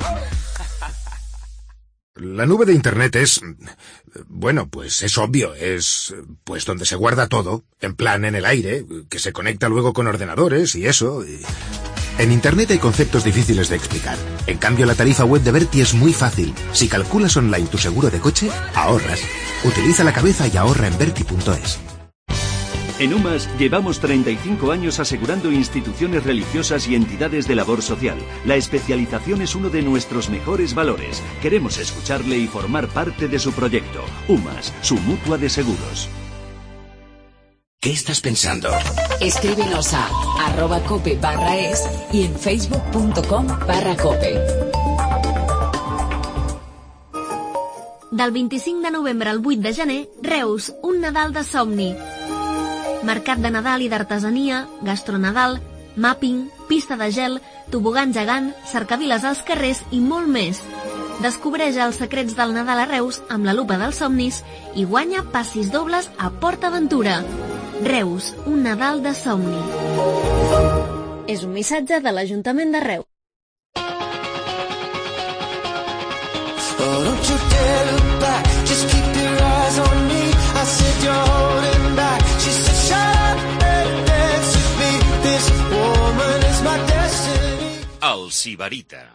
La nube de Internet es... Bueno, pues es obvio. Es... pues donde se guarda todo. En plan, en el aire. Que se conecta luego con ordenadores y eso... Y... En Internet hay conceptos difíciles de explicar. En cambio, la tarifa web de Berti es muy fácil. Si calculas online tu seguro de coche, ahorras. Utiliza la cabeza y ahorra en berti punto es. En UMAS llevamos treinta y cinco años asegurando instituciones religiosas y entidades de labor social. La especialización es uno de nuestros mejores valores. Queremos escucharle y formar parte de su proyecto. UMAS, su mutua de seguros. ¿Qué estás pensando? Escríbenos a arroba cope barra es y en facebook punto com barra cope. Del vint-i-cinc de novembre al vuit de gener, Reus, un Nadal de somni. Mercat de Nadal i d'artesania, gastronadal, mapping, pista de gel, tobogan gegant, cercaviles als carrers i molt més. Descobreix els secrets del Nadal a Reus amb la lupa dels somnis i guanya passis dobles a Port Aventura. Reus, un Nadal de somni. És un missatge de l'Ajuntament de Reus. Oh, don't you dare look back, just keep your eyes on me. I said you're holding back. She said shut up and dance with me. This woman is my destiny. El Sibarita.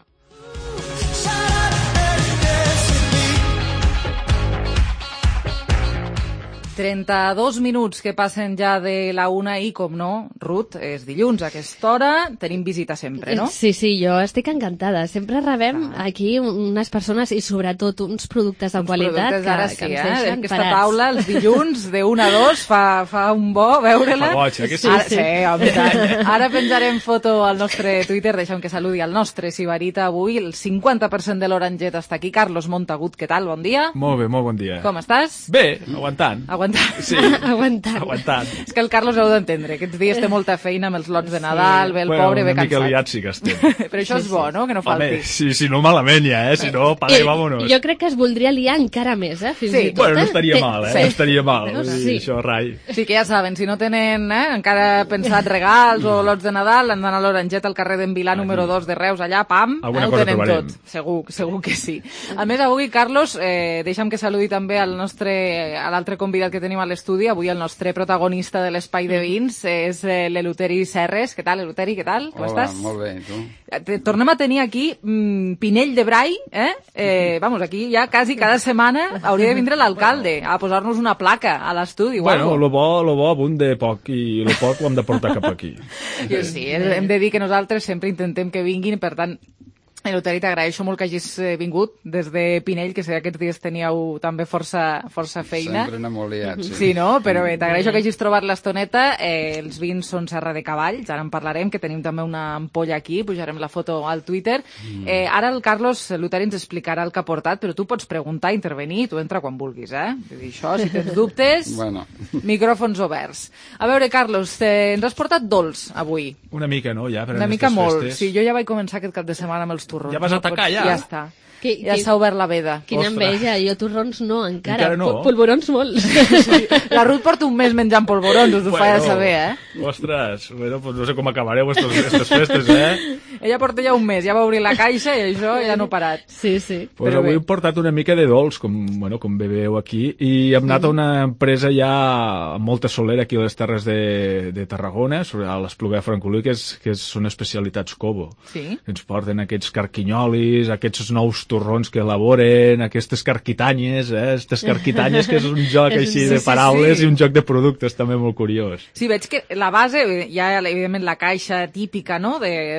trenta-dos minuts que passen ja de la una i, com no, Ruth, és dilluns a aquesta hora, tenim visita sempre, no? Sí, sí, jo estic encantada. Sempre rebem ah. aquí unes persones i sobretot uns productes de uns qualitat productes, que, ara que sí, ens eh? deixen Aquesta parats. taula, els dilluns, de una a dos, fa, fa un bo veure-la. Fa goig, eh, que sí? Ara, sí, home, tant. Ara penjarem foto al nostre Twitter, deixem que saludi al nostre Sibarita avui. El cinquanta per cent de l'Oranget està aquí. Carlos Montagut, què tal? Bon dia. Molt bé, molt bon dia. Com estàs? Bé, aguantant. Aguantant. Sí. Aguantant. Aguantant. És que el Carlos heu d'entendre. Aquests dies té molta feina amb els lots de Nadal, ve el bueno, pobre, ve una mica cansat. liat sí que estem. Però això Sí, és bo, sí. no?, que no falti. Home, si, si no malament ja, eh? Si no, paga i vámonos. Jo crec que es voldria liar encara més, eh? Fins Sí. i tot, Bueno, no eh? estaria Té- mal, eh? Sí. No estaria mal. Veus? Vull dir, Sí. això, rai. Sí que ja saben, si no tenen eh, encara pensat regals o lots de Nadal, han d'anar a l'Oranget al carrer d'en Vilà número dos de Reus, allà, pam, Alguna eh, ho cosa tenen trobarem. tot. Segur, segur que sí. A més, avui, Carlos, eh, deixa'm que saludi també al nostre, a l'altre convidat que tenim a l'estudi, avui el nostre protagonista de l'Espai de Vins és eh, l'Eluteri Serres. Què tal, Eluteri, què tal? Com Hola, estàs? molt bé, i tu? Te, tornem a tenir aquí mm, Pinell de Brai, eh? eh? Vamos, aquí ja quasi cada setmana hauria de vindre l'alcalde a posar-nos una placa a l'estudi. o Bueno, algo. lo bo, lo bo abund de poc i lo poc ho hem de portar cap aquí. Jo sí, hem de dir que nosaltres sempre intentem que vinguin, per tant, Eluteri, t'agraeixo molt que hagis eh, vingut des de Pinell, que sé que aquests dies teníeu també força, força feina. Sempre anem molt liats, sí. Sí, no? Però bé, t'agraeixo que hagis trobat l'estoneta. Eh, els vins són Serra de Cavalls, ara en parlarem, que tenim també una ampolla aquí, pujarem la foto al Twitter. Eh, ara el Carlos Eluteri ens explicarà el que ha portat, però tu pots preguntar, intervenir, tu entra quan vulguis, eh? Vull dir, això, si tens dubtes, Bueno. micròfons oberts. A veure, Carlos, eh, ens has portat dolç avui. Una mica, no? Ja, per Una en mica aquestes molt. festes. Sí, jo ja vaig començar aquest cap de setmana amb els torrons. Ja vas no atacar, pots- ja? Ja està. Qui- Ja qui- s'ha obert la veda. Quina Ostres. enveja, jo torrons no, encara. Encara no? Pol- Polvorons molts. La Ruth porta un mes menjant polvorons, us ho fa ja saber, eh? Ostres, bueno, pues no sé com acabareu estos, estes festes, eh? Ella porta ja un mes, ja va obrir la caixa i això ja no ha parat. Sí, sí. Pues Però avui bé. hem portat una mica de dolç, com, bueno, com bé veieu aquí, i hem anat a una empresa ja amb molta solera aquí a les terres de, de Tarragona, sobre a l'Espluguer Francolí, que, és, que és, són especialitats Cobo. Sí. Ens porten aquests carquinyolis, aquests nous torrons que elaboren, aquestes carquitanyes, eh? Aquestes carquitanyes, que és un joc És un- així sí, de sí, paraules sí. i un joc de productes també molt curiós. Sí, veig que la base, hi ha evidentment la caixa típica, no?, del carquinyol,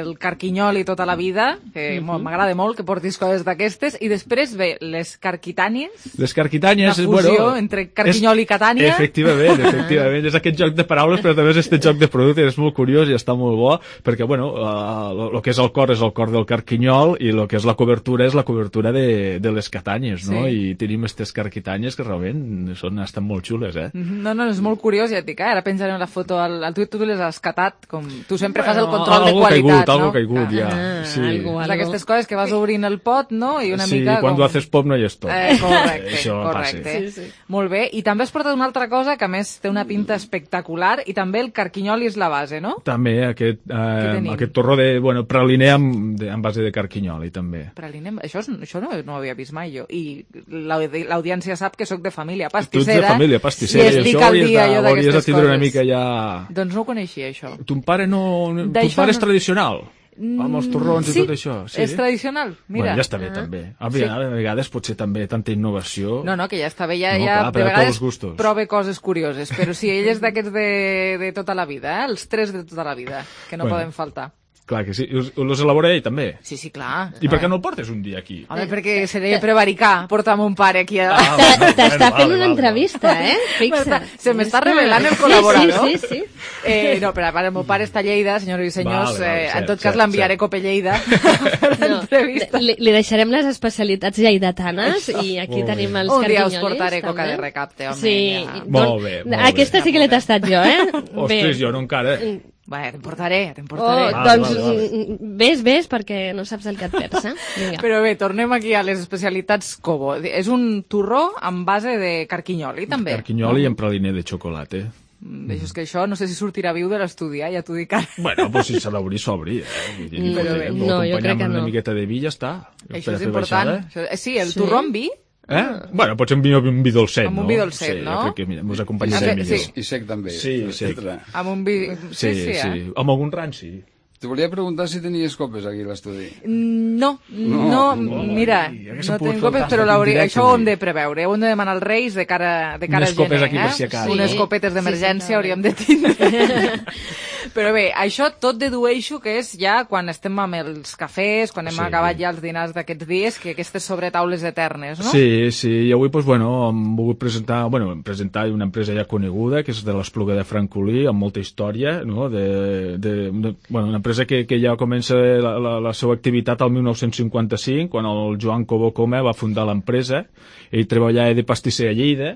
carquinyoli tota la vida, que Mhm. m'agrada molt que portis coses d'aquestes, i després ve les carquitànies, Les carquitànies... una és, fusió bueno, entre carquinyol i catània. Efectivament, efectivament. És aquest joc de paraules, però també és aquest joc de productes, és molt curiós i està molt bo, perquè, bueno, el uh, que és el cor és el cor del carquinyol i el que és la cobertura és la cobertura de, de les catànies, no? Sí. I tenim aquestes carquitànies que realment són, estan molt xules, eh? No, no, és molt curiós, ja et dic, eh? Ara penjaré la foto al, al Twitter, tu les has catat, com tu sempre fas el Bueno, control de algo qualitat, caigut, no? algo caigut, ja. Ah, Sí. algo, algo. D'aquestes coses que vas obrint el pot, no? I una sí, mica quan com... haces pop no hi és tot. Eh, correcte, Això correcte. passa. Sí, sí. Molt bé, i també has portat una altra cosa que a més té una pinta espectacular, i també el carquinyoli és la base, no? També aquest, eh, tenim? aquest torró de, bueno, praliner amb, de, amb base de carquinyoli, també. Praliner, això, és, això no, no ho havia vist mai jo, i l'audi- l'audiència sap que sóc de família Tu ets pastissera, de família pastissera, i i estic això al hauries dia de, jo hauries de d'aquestes tindre una coses. mica ja... Doncs no ho coneixia, això. Ton pare no... Ton D'això pare és no- tradicional? Amb els torrons sí, i tot això? Sí, és tradicional, mira. Bueno, ja està bé, també. A, Sí. sí. a vegades potser també tanta innovació... No, no, que ja està bé, ja, No, ja clar, per de a tots vegades els gustos. prove coses curioses, però sí, ell és d'aquests de, de tota la vida, eh? Els tres de tota la vida, que no Bueno. poden faltar. Clar que sí. I us, us elabora ell, també? Sí, sí, clar. I per què no el portes un dia aquí? Home, perquè seria prevaricar portar mon pare aquí a... Ah, T'està bueno, fent una entrevista, eh? Fixa't. Se m'està revelant el col·laborador. Sí, sí, sí. Eh, no, però el meu pare està a Lleida, senyors i senyors. Vale, vale, eh, en cert, tot cas cert, l'enviaré cert. a Cope Lleida. No, li, li deixarem les especialitats lleidatanes i aquí Molt bé. tenim els Un dia us carquinyolis. portaré coca també. de recapte, home. Sí. Ja. Molt bé, molt Aquesta bé. sí que l'he tastat jo, eh? Ostres, jo no encara. Bé, te'n portaré, te'n Oh, portaré. Vale, doncs vale, vale. mm, ves, ves, perquè no saps el que et perds, eh? Vinga. Però bé, tornem aquí a les especialitats Cobo. És un torró amb base de carquinyoli, també. Carquinyoli amb praliner de xocolata. Mm, Això és que això no sé si sortirà viu de l'estudi, eh? Ja t'ho dic ara. Bueno, pues si s'ha d'obrir, s'obri. Eh? Vull dir, Però podem- bé. ho No, jo acompanyem crec que amb una no. miqueta de vi i ja està. Això Per a és fer important. baixada. Això- eh, Sí, el Sí? torró amb vi. Eh? Bueno, potser amb vi, un vi dolcet, Amb no? un vi dolcet, sí, no? Jo crec que, mira, mos I acompanyarem sec, millor. sí. I sec també. Sí, etcètera. Amb un vi... Sí, sí, sí. eh? Amb algun ranci. Te volia preguntar si tenies copes aquí a l'estudi. No, no, No, mira, Ai, no s'ha pogut tinc fer el copes, tastet però en l'hauré, directe, això ho hem avui. de preveure, ho hem de demanar als Reis de cara, de cara Unes a copes gener, aquí eh? per si acaso. Unes Sí. copetes Sí, d'emergència sí, hauríem de tindre. Però bé, això tot dedueixo que és ja quan estem amb els cafès, quan hem Sí. acabat ja els dinars d'aquests dies, que aquestes sobretaules eternes, no? Sí, sí, i avui pues, bueno, hem volgut presentar, bueno, presentar una empresa ja coneguda, que és de l'Espluga de Francolí, amb molta història, no? de, de, de, bueno, una empresa que, que ja comença la, la, la seva activitat al dinou cinquanta-cinc, quan el Joan Cobó Coma va fundar l'empresa. Ell treballava de pastisser a Lleida,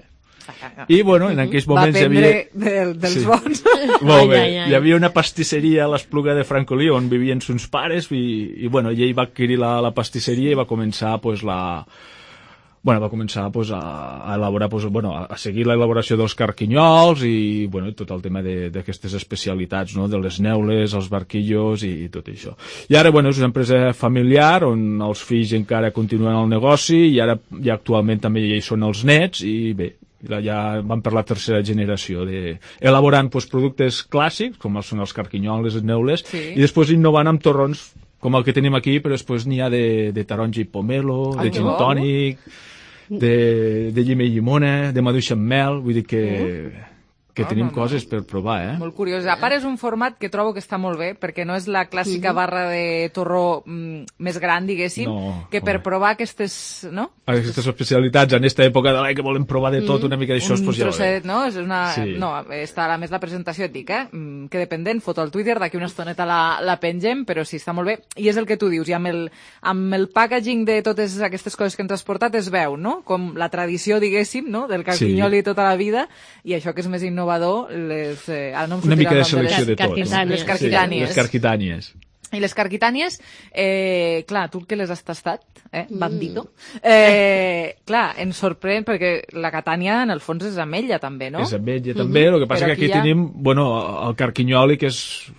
i bueno, en aquells moments Va hi havia... prendre del, dels Sí. bons. Molt bé. Ai, ai, ai. Hi havia una pastisseria a l'Espluga de Francolí on vivien sons pares i, i bueno, i ell va adquirir la, la pastisseria i va començar pues, la... Bueno, va començar pues, a, a elaborar, pues, bueno, a seguir l'elaboració dels carquinyols i bueno, tot el tema de- d'aquestes especialitats, no? De les neules, els barquillos i, i tot això. I ara, bueno, és una empresa familiar on els fills encara continuen el negoci i ara ja actualment també ja hi són els nets i bé, ja van per la tercera generació de, elaborant pues, productes clàssics com són els carquinyols, les neules Sí. i després innovant amb torrons com el que tenim aquí, però després n'hi ha de, de taronja i pomelo, Ai, de que gin bo. tònic, de, de llima i llimona, de maduixa amb mel, vull dir que, que Ah, tenim no, no. coses per provar, eh? Molt curiós. A part és un format que trobo que està molt bé, perquè no és la clàssica barra de torró mm, més gran, diguéssim, No, que per home. provar aquestes, no? Aquestes especialitats en aquesta època de l'any que volem provar de tot, una mica d'això, un pues ja va bé. trosset, no? És una... Sí. No, està a més la presentació, et dic, eh? Mm, Que dependent, foto al Twitter, d'aquí una estoneta la, la pengem, però sí, està molt bé. I és el que tu dius, i amb el, amb el packaging de totes aquestes coses que ens has portat es veu, no? Com la tradició, diguéssim, no? Del carquinyoli sí. tota la vida, i això que és més innovador, les... Eh, ara no em Una sortirà mica el de nom selecció de les, tot. carquitànies. No? Les carquitànies. Sí, les carquitànies. I les carquitànies, eh, clar, tu que les has tastat, eh, bandito, eh, clar, ens sorprèn perquè la catània en el fons és ametlla també, no? És ametlla també, el que passa Però que aquí aquí ja- tenim, bueno, el carquinyoli que és,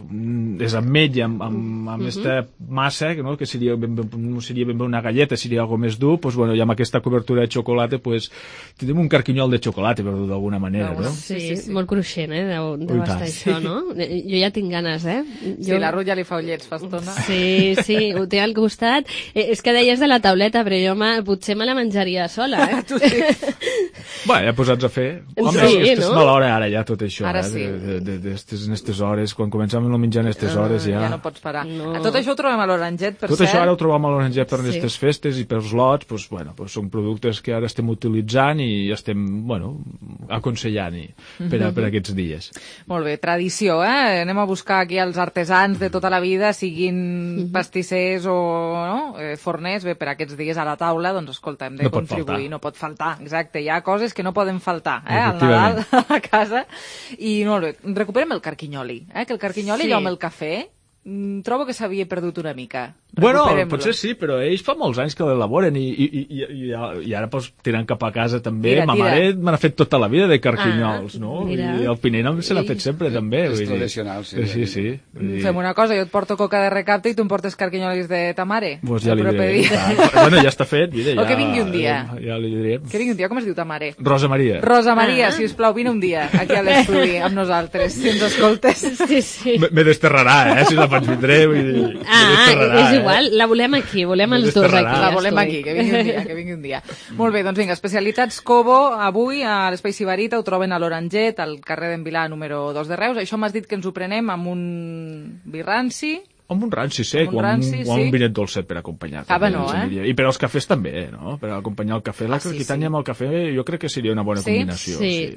és ametlla amb, amb, amb esta massa, no? Que seria ben, bé- no seria ben bé una galleta, seria algo més dur, pues, bueno, i amb aquesta cobertura de xocolata, pues, tenim un carquinyol de xocolata, per dir-ho d'alguna manera, no? Sí, Sí, sí, sí. molt cruixent, eh? Deu, Ui, deu tant. estar això, no? Jo ja tinc ganes, eh? Sí, la Ruth ja li fa ullets, fa estona. Sí, sí, ho té al costat. Eh, és que deies de la tauleta, però jo me, potser me la menjaria sola, eh? Tu sí. Bueno, ja posats a fer. Home, Sí, és, és no? mala hora ara ja tot això, Ara eh? sí. De, de, de, estes, en aquestes hores, quan comencem a menjar en aquestes hores ja... Ja no pots parar. No. Tot això ho trobem a l'Oranget, per Tot cert. això ara ho trobem a l'Oranget per Sí. aquestes festes i pels lots, doncs, bueno, doncs són productes que ara estem utilitzant i estem, bueno, aconsellant per, a, per a aquests dies. Molt bé, tradició, eh? Anem a buscar aquí els artesans de tota la vida, siguin pastissers o no? eh, forners, bé, per aquests dies a la taula, doncs escolta, hem de No pot contribuir, faltar. no pot faltar, exacte, hi ha coses que no poden faltar, eh? Al Efectivament. Nadal a casa, i molt bé, recuperem el carquinyoli, eh? Que el carquinyoli Sí. allò amb el cafè, mm, trobo que s'havia perdut una mica. Bueno, Recuperem-lo. potser sí, però ells fa molts anys que l'elaboren i, i, i, i, i ara pues, tirant cap a casa també. Tira, Ma tira. mare me n'ha fet tota la vida de carquinyols, Ah, no? mira. I el Pinell se l'ha fet sempre també. És vull dir. tradicional, sí. Sí, sí. Vull dir, Fem una cosa, jo et porto coca de recapte i tu em portes carquinyolis de ta mare. Pues ja El li proper diré. dia. Ah, bueno, ja està fet. Mira, O ja, que vingui un dia. Ja, ja li diré. Que vingui un dia, com es diu ta mare? Rosa Maria. Rosa Maria, Ah. sisplau, vine un dia aquí a l'estudi amb nosaltres, si ens escoltes. Sí, sí. Me, me desterrarà, eh? Si la faig vindré. Vull dir, me Ah, desterrarà, és eh? igual, la volem aquí, volem Me els dos aquí. desterrarà. La a volem l'estudi. aquí, que vingui un dia, que vingui un dia. Molt bé, doncs vinga, especialitats Cobo, avui a l'Espai Sibarita, ho troben a l'Oranget, al carrer d'en Vilà, número dos de Reus. Això m'has dit que ens ho prenem amb un birranci. Amb un ranci sec, Amb un o amb, ranci, un, o amb sí. un vinet dolcet per acompanyar. Cava també, no, se'n eh? diria. I per als cafès també, no? Per acompanyar el cafè. La Ah, sí, carquitània sí. amb el cafè jo crec que seria una bona Sí? combinació. Sí.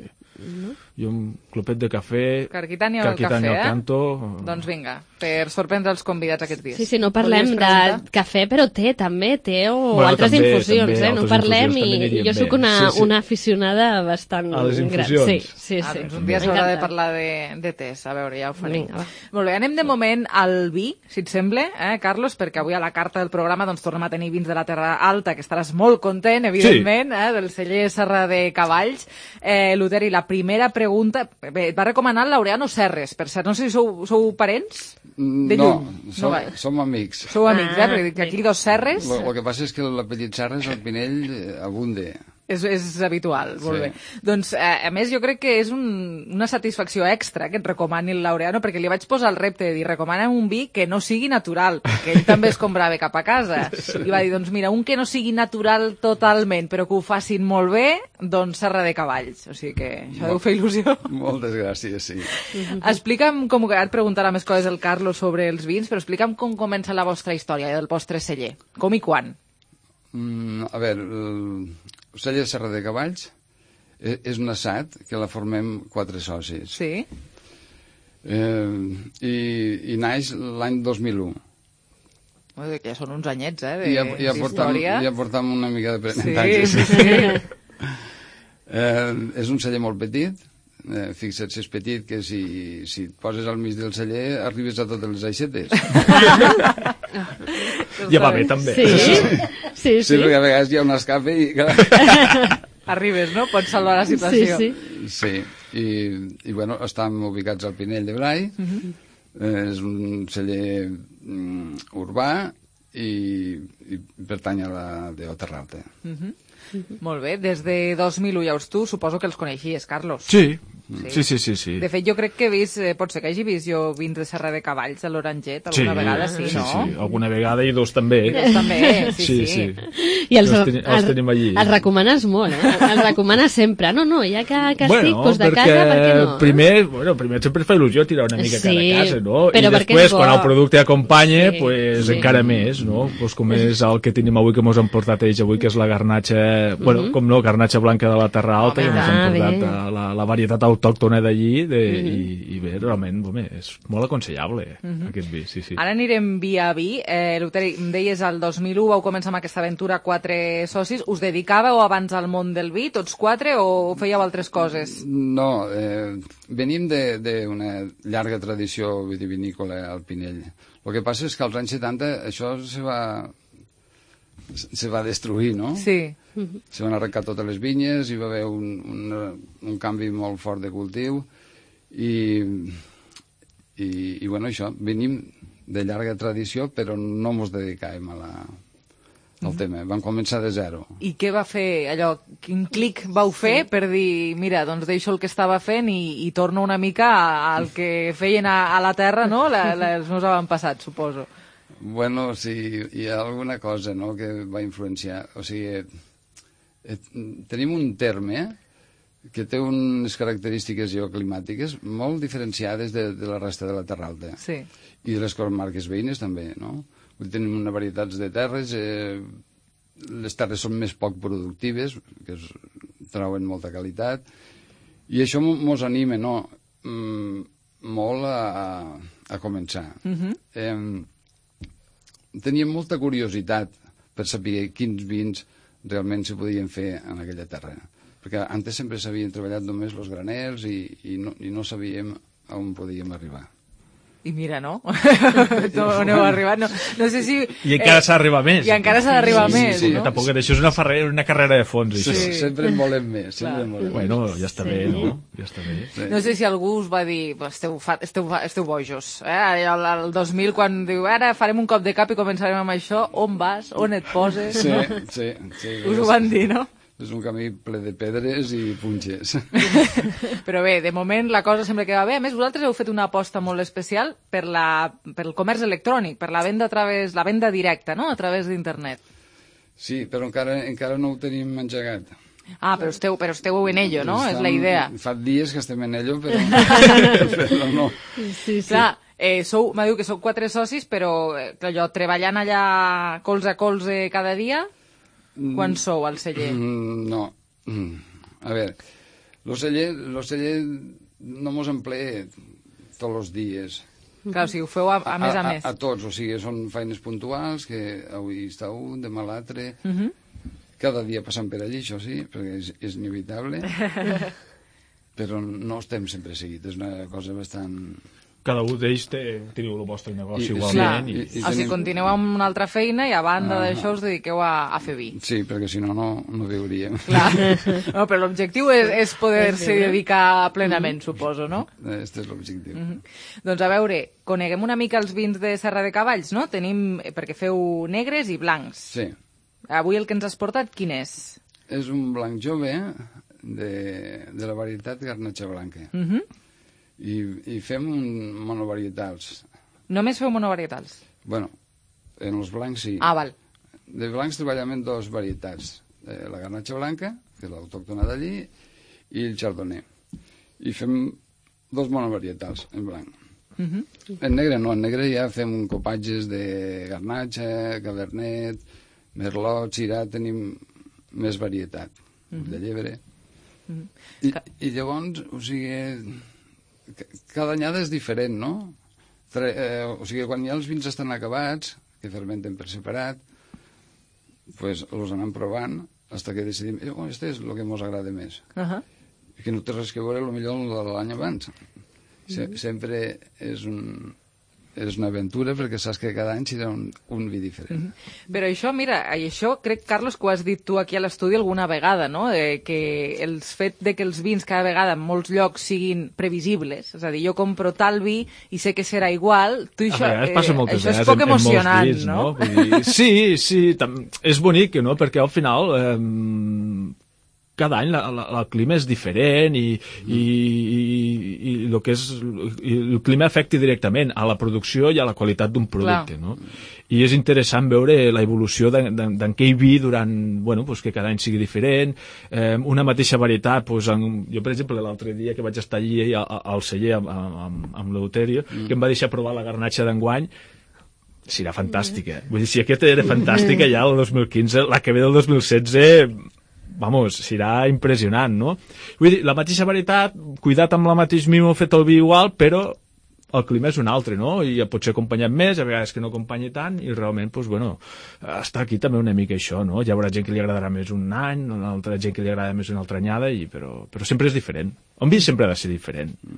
I un clopet de cafè... Carquitània o el carquitània cafè, al eh? canto... Doncs vinga, per sorprendre els convidats aquests dies. Sí, sí, no parlem Volies de preguntar? cafè, però té també, té o Bueno, altres també, infusions, també, eh? No altres parlem infusions també i anirien jo sóc bé. una, Sí, sí. una aficionada bastant A les gran. infusions. Sí, sí, Ah, sí. doncs un dia s'haurà de M'encanta. parlar de, de tes, a veure, ja ho farem. Vinga, va. Molt bé, anem de moment al vi, si et sembla, eh, Carlos, perquè avui a la carta del programa doncs, tornem a tenir vins de la Terra Alta, que estaràs molt content, evidentment, eh, del celler Serra de Cavalls. Eh, Luteri, la primera pregunta... Bé, et va recomanar el Laureano Serres, per cert, no sé si sou, sou parents? De No, lluny. som, va. som amics. Sou amics, eh? Ah, Perquè dic que aquí dos Serres... El que passa és que l'apellit Serres al Pinell eh, abunde. És, és habitual, molt Sí. bé. Doncs, eh, a més, jo crec que és un, una satisfacció extra que et recomani el Laureano, perquè li vaig posar el repte de dir, recomana'm un vi que no sigui natural, perquè ell també es comprava cap a casa. I va dir, doncs mira, un que no sigui natural totalment, però que ho facin molt bé, doncs Serra de Cavalls. O sigui que això deu fer il·lusió. Moltes gràcies, sí. Explica'm, com que ara et preguntarà més coses el Carlos sobre els vins, però explica'm com comença la vostra història del vostre celler. Com i quan? Mm, a veure, el celler Serra de Cavalls és, és un assat que la formem quatre socis. Sí? Eh, i, I naix l'any dos mil u. Vull dir que ja són uns anyets, eh, de- I ja, ja, portam, d'història. ja portam una mica Sí, d'aprenentatge. sí, sí. Eh, és un celler molt petit. Eh, fixa't si és petit, que si, si et poses al mig del celler arribes a totes les aixetes. Ja va bé, també. Sí, sí, Sí, sí. perquè a vegades hi ha un escape i... Arribes, no? Pots salvar la situació. Sí, sí. Sí, i, i bueno, estem ubicats al Pinell de Brai, Mhm. eh, és un celler mm, urbà i, i pertany a la de Terra Alta. Mhm. Molt bé, des de dos mil u, ja us tu, suposo que els coneixies, Carlos. Sí, sí, sí, sí. sí. De fet, jo crec que he vist, eh, pot ser que hagi vist jo vins de Serra de Cavalls a l'Oranget alguna vegada, sí, sí, no? sí, alguna vegada i dos també. I dos també, sí, sí. I els, els, ten, els els, tenim allí. els recomanes molt, eh? Els recomanes sempre. No, no, ja que, que estic Bueno, doncs de perquè casa, per què no? primer, bueno, primer sempre et fa il·lusió tirar una mica Sí, cada casa, no? però I perquè després, és bo. quan el producte acompanya, Sí, pues, sí. encara més, no? Pues, com és el que tenim avui, que mos han portat ells avui, que és la garnatxa, bueno, Mhm. com no, garnatxa blanca de la Terra Alta, Home, i mos ah, han portat bé. eh, la, la varietat autòctona d'allí, de, Mhm. i, i bé, realment, home, és molt aconsellable, Mhm. aquest vi, sí, sí. Ara anirem via vi. Eh, Luteri, em deies el dos mil u vau començar amb aquesta aventura quatre socis. Us dedicàveu abans al món del vi, tots quatre, o fèieu altres coses? No, eh, venim d'una llarga tradició vitivinícola al Pinell. El que passa és que als anys setanta això se va, se va destruir, no? Sí. Se van arrencar totes les vinyes, hi va haver un, un, un canvi molt fort de cultiu i, i, i bueno, això, venim de llarga tradició, però no ens dedicàvem a la, el tema. Vam començar de zero. I què va fer allò? Quin clic vau fer per dir, mira, doncs deixo el que estava fent i, i torno una mica al que feien a, a la Terra, no? La, la, els meus avantpassats, suposo. Bueno, sí, hi ha alguna cosa, no?, que va influenciar. O sigui, eh, tenim un terme que té unes característiques geoclimàtiques molt diferenciades de, de la resta de la Terra Alta. Sí. I de les comarques veïnes també, no? Tenim una varietat de terres, eh, les terres són més poc productives, que es trauen molta qualitat, i això mos anima, no?, mm, molt a, a començar. Mhm. Eh, teníem molta curiositat per saber quins vins realment se podien fer en aquella terra, perquè antes sempre s'havien treballat només els graners i, i, no, i no sabíem on podíem arribar. I mira, no? No, no heu arribat. No, no sé si... I encara eh, s'ha d'arribar més. I encara s'ha d'arribar sí, més, sí, sí. no? Tampoc, això és una, ferre, una carrera de fons, això. Sí, sempre en volem més. Sempre en volem bueno, més. ja està Sí. bé, no? Ja està bé. Sí. No sé si algú us va dir, esteu, fa, esteu, esteu bojos. Eh? El, el dos mil, quan diu, ara farem un cop de cap i començarem amb això, on vas, on et poses? Sí, no? sí, sí. Us ho van dir, no? És un camí ple de pedres i punxes. Però bé, de moment la cosa sembla que va bé. A més, vosaltres heu fet una aposta molt especial per, la, per el comerç electrònic, per la venda a través, la venda directa, no?, a través d'internet. Sí, però encara, encara no ho tenim engegat. Ah, però esteu, però esteu en ello, no? Estem, És la idea. Fa dies que estem en ello, però, però no. Sí, sí. Clar, eh, sou, m'ha dit que sou quatre socis, però eh, allò, treballant allà colze a colze cada dia, quan sou al celler? Mm, no. Mm. A veure, el celler, lo celler no mos emplee tots els dies. Clar, o sigui, ho feu a, a més a, a més. A, a tots, o sigui, són feines puntuals, que avui està un, demà l'altre. Uh -huh. Cada dia passant per allí, això sí, perquè és, és inevitable. Però no estem sempre seguits, és una cosa bastant... Cada un d'ells té, teniu el vostre negoci I, igualment. Sí, I, i, i O sigui, tenim... continueu amb una altra feina i a banda Ah. d'això us dediqueu a, a fer vi. Sí, perquè si no, no, no viuríem. Clar. No, però l'objectiu és, és poder-se dedicar plenament, suposo, no? Este és l'objectiu. Mm -hmm. Doncs a veure, coneguem una mica els vins de Serra de Cavalls, no? Tenim, perquè feu negres i blancs. Sí. Avui el que ens has portat, quin és? És un blanc jove de, de la varietat garnatxa blanca. Mm -hmm. I, i fem un monovarietals. Només feu monovarietals? Bueno, en els blancs sí. Ah, val. De blancs treballem en dos varietats. Eh, la garnatxa blanca, que és l'autòctona d'allí, i el chardonnay. I fem dos monovarietals en blanc. Mm -hmm. En negre no, en negre ja fem copatges de garnatxa, cabernet, merlot, syrah, tenim més varietat, mm -hmm. de llebre. Mm -hmm. I, I llavors, o sigui, cada anyada és diferent, no? Tre, eh, o sigui, quan ja els vins estan acabats, que fermenten per separat, pues els anem provant fins que decidim, eh, oh, este és el que ens agrada més. Uh -huh. I que no té res que veure, potser el de l'any abans. Se, Mm. sempre és un... és una aventura perquè saps que cada any serà un, un vi diferent. Mm -hmm. Però això, mira, i això crec, Carlos, que ho has dit tu aquí a l'estudi alguna vegada, no? Eh, que el fet de que els vins cada vegada en molts llocs siguin previsibles, és a dir, jo compro tal vi i sé que serà igual, tu això, a passa moltes eh, això és vegades poc en, emocionant, en molts dits, no? no? Vull dir, sí, sí, tam, és bonic, no? Perquè al final... Eh, cada any la, la, el clima és diferent i, mm. i, i, i, el que és, i el clima afecta directament a la producció i a la qualitat d'un producte, no? I és interessant veure la evolució d'aquell vi durant, bueno, pues que cada any sigui diferent, eh, una mateixa varietat, pues, en, jo per exemple l'altre dia que vaig estar allí al, al celler amb, amb, amb l'Euterio, mm. que em va deixar provar la garnatxa d'enguany, serà fantàstica. Vull dir, si aquesta era fantàstica ja el dos mil quinze, la que ve del dos mil setze... vamos, serà impressionant, no? Vull dir, la mateixa varietat, cuidat amb la mateix mimo, fet el vi igual, però el clima és un altre, no? I potser acompanyat més, a vegades que no acompanyi tant, i realment, doncs, bueno, està aquí també una mica això, no? Hi haurà gent que li agradarà més un any, una altra gent que li agrada més una altra anyada, i, però, però sempre és diferent. Un vi sempre ha de ser diferent.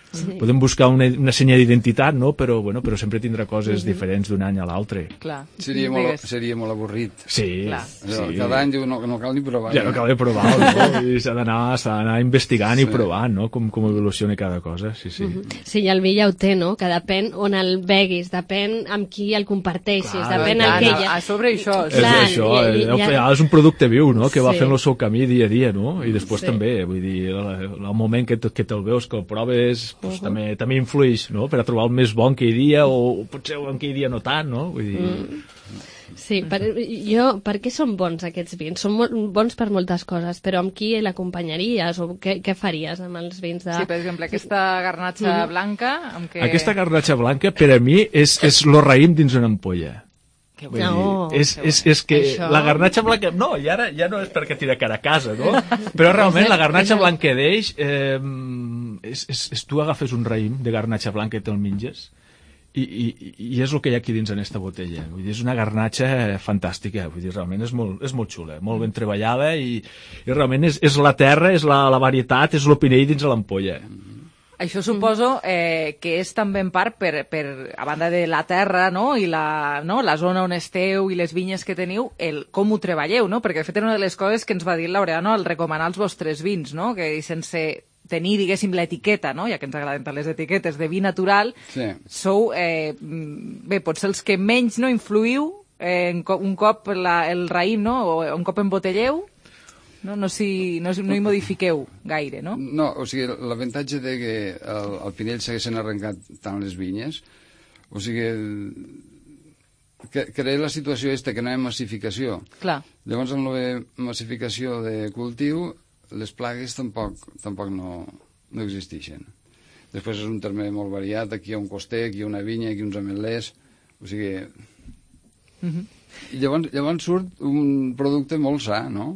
Sí. Podem buscar una, una senya d'identitat, no? Però, bueno, però sempre tindrà coses mm-hmm. diferents d'un any a l'altre. Clar. Seria molt, seria molt avorrit. Sí. sí. Cada any diu, no, no cal ni provar. Ja no cal ni provar, no? I s'ha d'anar investigant sí. i provant, no? Com, com evoluciona cada cosa, sí, sí. Mm-hmm. Sí, i el vi ja ho té, no? Que depèn on el beguis, depèn amb qui el comparteixis, clar, depèn clar, el que hi ha. A sobre això. És clar, això, i, i, ja... és un producte viu, no? Que va sí. fent el seu camí dia a dia, no? I després sí. també, vull dir, el, el moment que, que te'l veus, que el proves, pues, uh-huh. també, també influeix, no? Per a trobar el més bon que hi dia, o potser en que hi dia no tant, no? Vull dir... Mm. Sí, per, jo, per què són bons aquests vins? Són molt, bons per moltes coses, però amb qui l'acompanyaries o què, què faries amb els vins de... Sí, per exemple, aquesta garnatxa mm. blanca... Amb què... Aquesta garnatxa blanca, per a mi, és, és lo raïm dins una ampolla. Que vull no, dir, és, és, és que això... la garnatxa blanca... No, i ara ja no és perquè tira cara a casa, no? Però realment la garnatxa blanca d'eix eh, és, és, és tu agafes un raïm de garnatxa blanca i te'l menges i, i, i és el que hi ha aquí dins en esta botella. Vull dir, és una garnatxa fantàstica, vull dir, realment és molt, és molt xula, molt ben treballada i, i realment és, és la terra, és la, la varietat, és l'opinell dins de l'ampolla. Això suposo eh, que és també en part per, per, a banda de la terra, no?, i la, no?, la zona on esteu i les vinyes que teniu, el com ho treballeu, no? Perquè de fet era una de les coses que ens va dir el Laureano al recomanar els vostres vins, no?, que sense tenir, diguéssim, l'etiqueta, no?, ja que ens agraden tant les etiquetes de vi natural, sí. sou, eh, bé, potser els que menys no influïu eh, un cop la, el raïm, no?, o un cop embotelleu, no, no, si, no, no hi modifiqueu gaire, no? No, o sigui, l'avantatge de que el, el Pinell s'haguessin arrencat tant les vinyes, o sigui, que, que era la situació aquesta, que no hi ha massificació. Clar. Llavors, amb la massificació de cultiu, les plagues tampoc, tampoc no, no existeixen. Després és un terme molt variat, aquí hi ha un coster, aquí hi ha una vinya, aquí uns ametlers, o sigui... Uh-huh. I llavors, llavors surt un producte molt sa, no?,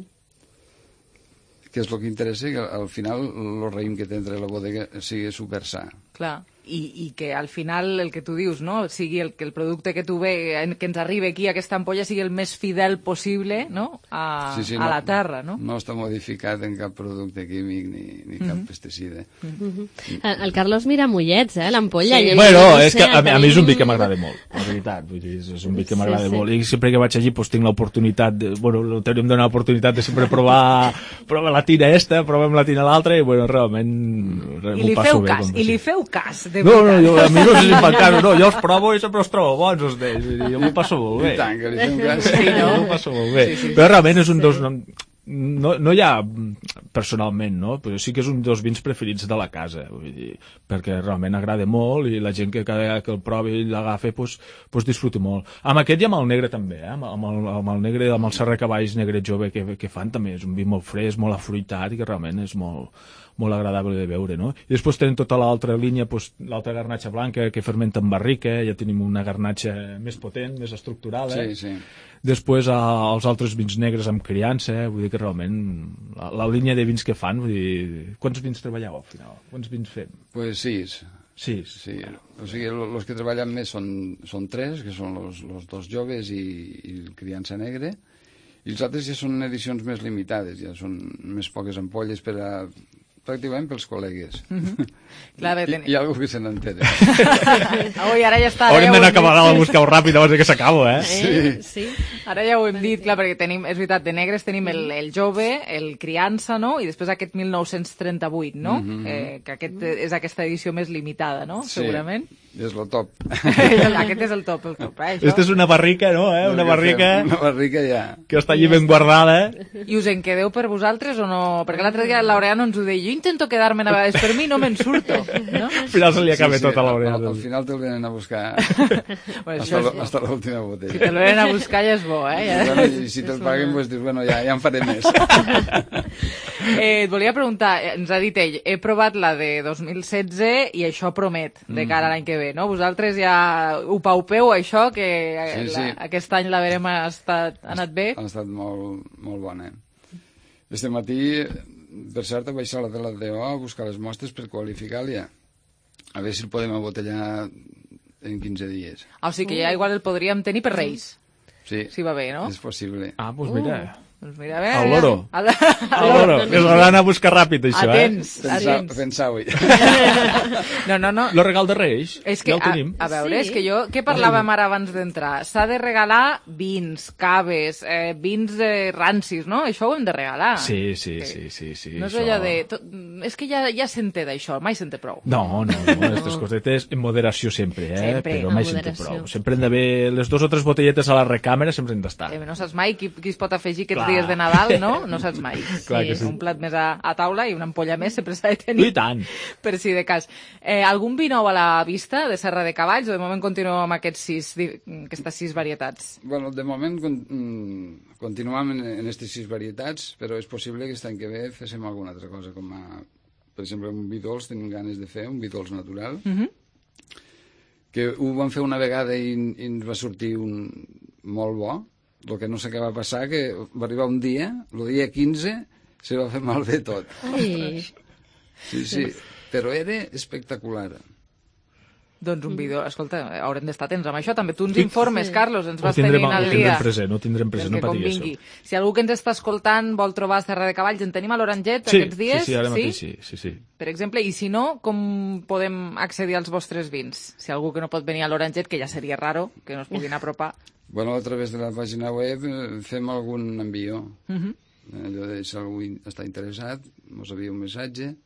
que és el que interessa, que al final el raïm que té entre la bodega sigui super sa. Clar, i, i que al final el que tu dius, no?, sigui el, que el producte que tu ve, que ens arribi aquí a aquesta ampolla sigui el més fidel possible, no?, a, sí, sí, a no, la terra, no? No està modificat en cap producte químic ni, ni cap Mm-hmm. pesticida. Mm-hmm. El, el Carlos mira mollets, eh, l'ampolla. Sí. Bueno, és que a, a mi és un vi que m'agrada molt, la veritat, vull dir, és un vi que m'agrada sí, sí. molt, i sempre que vaig allí pues, tinc l'oportunitat, de, bueno, tenim donat l'oportunitat de sempre provar, provar la tina esta, provem la tina l'altra, i bueno, realment m'ho passo bé. Cas, I li feu cas, de no, no, jo, a mi no sé si em fan cas, no, jo els provo i sempre els trobo bons, els d'ells, jo m'ho passo molt bé. I tant, que li fem cas. Sí, no? M'ho passo molt bé. Sí, sí, però realment és un dels... No, no hi ha personalment, no? Però sí que és un dels vins preferits de la casa, vull dir, perquè realment agrada molt i la gent que cada vegada que el provi i l'agafa pues, pues disfruta molt. Amb aquest i amb el negre també, eh? amb, el, amb el negre, amb el Serra Cavalls negre jove que, que fan també, és un vi molt fresc, molt afruitat i que realment és molt, molt agradable de veure, no? I després tenim tota l'altra línia, pues, l'altra garnatxa blanca que fermenta en barrica, ja tenim una garnatxa més potent, més estructurada. Sí, sí. Després els altres vins negres amb criança, vull dir que realment la, la línia de vins que fan, vull dir, quants vins treballeu al final? Quants vins fem? Pues sis. Sis. Sí, o sigui, els que treballen més són, són tres, que són els dos joves i, i el criança negre, i els altres ja són edicions més limitades, ja són més poques ampolles per a... pràcticament pels col·legues. Mm-hmm. Clar, bé, ten... Hi ha algú que se n'entera. Ui, ara ja està. Haurem d'anar a acabar a buscar-ho ràpid abans que s'acabo, eh? Sí. sí. Ara ja ho hem dit, clar, perquè tenim, és veritat, de negres tenim el, el jove, el criança, no?, i després aquest mil nou-cents trenta-vuit, no?, mm-hmm. eh, que aquest és aquesta edició més limitada, no?, sí. segurament. És el top. Aquest és el top, el top, eh, això. Aquesta és una barrica, no?, eh? Una barrica... Una barrica ja. Que està allí ben guardada, eh? I us en quedeu per vosaltres o no? Perquè l'altre dia el Laureano ens ho deia, jo intento quedar-me a vegades per mi, no me'n surto, no? Al final se li acaba sí, sí, tot a Laureano. Al, al final te'l venen a buscar bueno, hasta, és... hasta l'última botella. Si te'l venen a buscar ja és bo, eh? Ja... Bueno, i si te'l paguen, pues, dius, bueno, ja, ja en faré més. eh, et volia preguntar, ens ha dit ell, he provat la de dos mil setze i això promet de cara a l'any que ve, no? Vosaltres ja ho paupeu, això, que sí, la, sí. aquest any la verem ha, estat, ha anat bé? Ha estat molt, molt bona. Este matí, per cert, vaig a la de la D O a buscar les mostres per qualificar-la. A veure si el podem abotellar en quinze dies. Ah, o sigui que ja igual el podríem tenir per Reis. Sí. Si va bé, no? És possible. Ah, doncs mira... Uh. Doncs mira, bé... Al loro. Al Al loro. Es l'ha d'anar a buscar ràpid, això, Atents, eh? atents. Pensau-hi. No, no, no. Lo regal de Reis, És que, ja el tenim. A, a veure, Sí. és que jo... Què parlàvem ara abans d'entrar? S'ha de regalar vins, caves, eh, vins eh, rancis, no? Això ho hem de regalar. Sí, sí, sí, sí, sí. No és això- allò de... Tot, és que ja, ja se'n té d'això, mai se'n té prou. No, no, no, aquestes cosetes en moderació sempre, eh? Sempre, Però en mai se'n té moderació. prou. Sempre han d'haver les dues o tres botelletes a la recàmera, sempre han d'estar. Eh, no saps mai qui, qui es pot afegir aquests Clar. dies de Nadal, no? No saps mai. Clar que sí. Un plat més a, a taula i una ampolla més sempre s'ha de tenir. I tant. Per si de cas. Eh, algun vi nou a la vista de Serra de Cavalls o de moment continuem amb aquests sis, di- aquestes sis varietats? Bueno, de moment con, mm, continuem en, en aquestes sis varietats, però és possible que aquest any que ve féssim alguna altra cosa, com a, per exemple, un vi dolç, tenim ganes de fer, un vi dolç natural, Mhm. que ho vam fer una vegada i, i ens va sortir un molt bo. El que no sé què va passar, que va arribar un dia, el dia quinze, se va fer malbé tot. Ai. Sí, sí, però era espectacular. Doncs un vídeo, escolta, haurem d'estar atents amb això. També tu ens Sí. informes, Carlos, ens Ho vas tindrem, tenint ho al tindrem dia. present, ho tindrem present, Del no que patigues. convingui. Si algú que ens està escoltant vol trobar Serra de Cavalls, en tenim a l'Oranget Sí, aquests dies? sí, sí, ara mateix sí, sí, sí. Per exemple, i si no, com podem accedir als vostres vins? Si algú que no pot venir a l'Oranget, que ja seria raro, que no es puguin apropar. Bueno, a través de la pàgina web eh, fem algun envió. Mhm. Allò de si algú in- està interessat, ens envia un missatge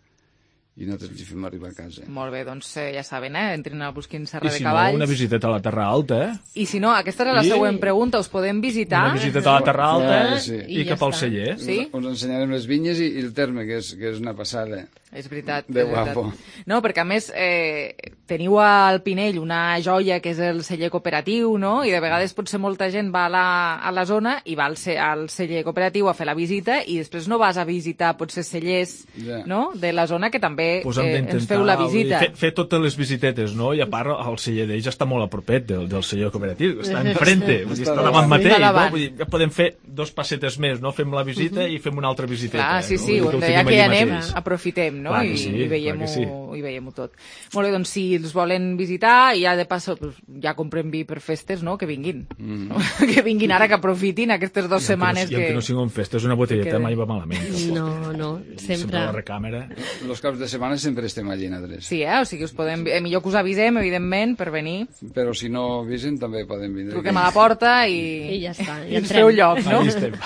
i nosaltres li fem arribar a casa. Molt bé, doncs eh, ja saben, eh? Entrin a busquin Serra I de si no, Cavalls. una visiteta a la Terra Alta, eh? I si no, aquesta era la I- següent pregunta, us podem visitar? Una visiteta a la Terra Alta Ah, sí. i, cap al celler. Sí? Us ensenyarem les vinyes i, i el terme, que és, que és una passada. És veritat. De és veritat. guapo. No, perquè a més eh, teniu al Pinell una joia que és el celler cooperatiu, no? I de vegades potser molta gent va a la, a la zona i va al, ce, al celler cooperatiu a fer la visita i després no vas a visitar potser cellers Ja. no? de la zona que també Pues hem eh, d'intentar ens feu la visita. Fer, fer totes les visitetes, no? I a part, el celler d'ells està molt a propet del, del celler cooperatiu. Està enfrente, vull dir, està davant mateix, Està no? davant. Vull dir, ja podem fer dos passetes més, no? Fem la visita i fem una altra visiteta. Clar, sí, eh, sí, no? Vull dir on ho ja tenim que hi allí anem, mateix. aprofitem, no? Clar que I, sí, i veiem-ho clar que sí. i veiem-ho tot. Molt bé, doncs si els volen visitar, i ja de passo pues, ja comprem vi per festes, no? Que vinguin. Mm. No? Que vinguin ara, que aprofitin aquestes dues I aunque setmanes no, I aunque no siguin festes, una botelleta que- mai va malament. tampoc. No, no, Sempre sempre. a la recàmera. Els caps de setmana sempre estem allí nosaltres. Sí, eh? O sigui, us podem... eh, millor que us avisem, evidentment, per venir. Però si no avisen també poden vindre. Truquem a la porta i... I ja està, i ja ens entrem. feu lloc, no? Allí estem.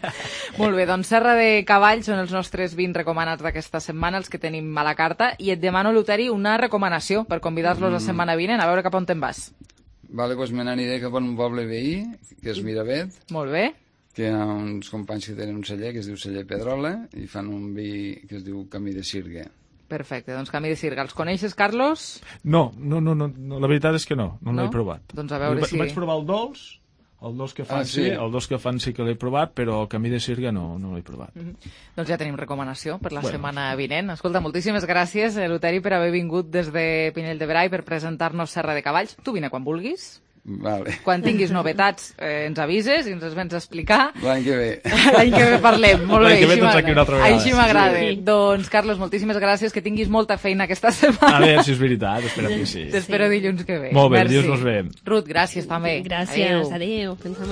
Molt bé, doncs Serra de Cavalls són els nostres vins recomanats d'aquesta setmana, els que tenim a la carta, i et demano, Luteri, una recomanació per convidar-los la setmana vinent, a veure cap on te'n vas. Vale, doncs me n'aniré cap a un poble veí, que és Miravet, Molt bé. que hi ha uns companys que tenen un celler que es diu Celler Pedrola i fan un vi que es diu Camí de Sirga. Perfecte, doncs Camí de Sirga. Els coneixes, Carlos? No, no, no, no, no, la veritat és que no, no, No? l'he provat. Doncs a veure Va- si- Vaig provar el dolç, el dolç que fan Ah, sí, sí? el dolç que fan sí que l'he provat, però el camí de Sirga no, no l'he provat. Mhm. Doncs ja tenim recomanació per la Bueno. setmana vinent. Escolta, moltíssimes gràcies, eh, Luteri, per haver vingut des de Pinell de Brai per presentar-nos Serra de Cavalls. Tu vine quan vulguis. Vale. Quan tinguis novetats eh, ens avises i ens les vens a explicar. L'any que ve. L'any que ve parlem, molt bé. L'any que ve així tens m'agrada. aquí una altra vegada. Així m'agrada. Sí. Doncs, Carlos, moltíssimes gràcies, que tinguis molta feina aquesta setmana. A veure si és veritat, espera que sí. T'espero dilluns que ve. Molt bé, Merci. dilluns nos veiem. Ruth, gràcies també. Gràcies, adéu. Fins demà.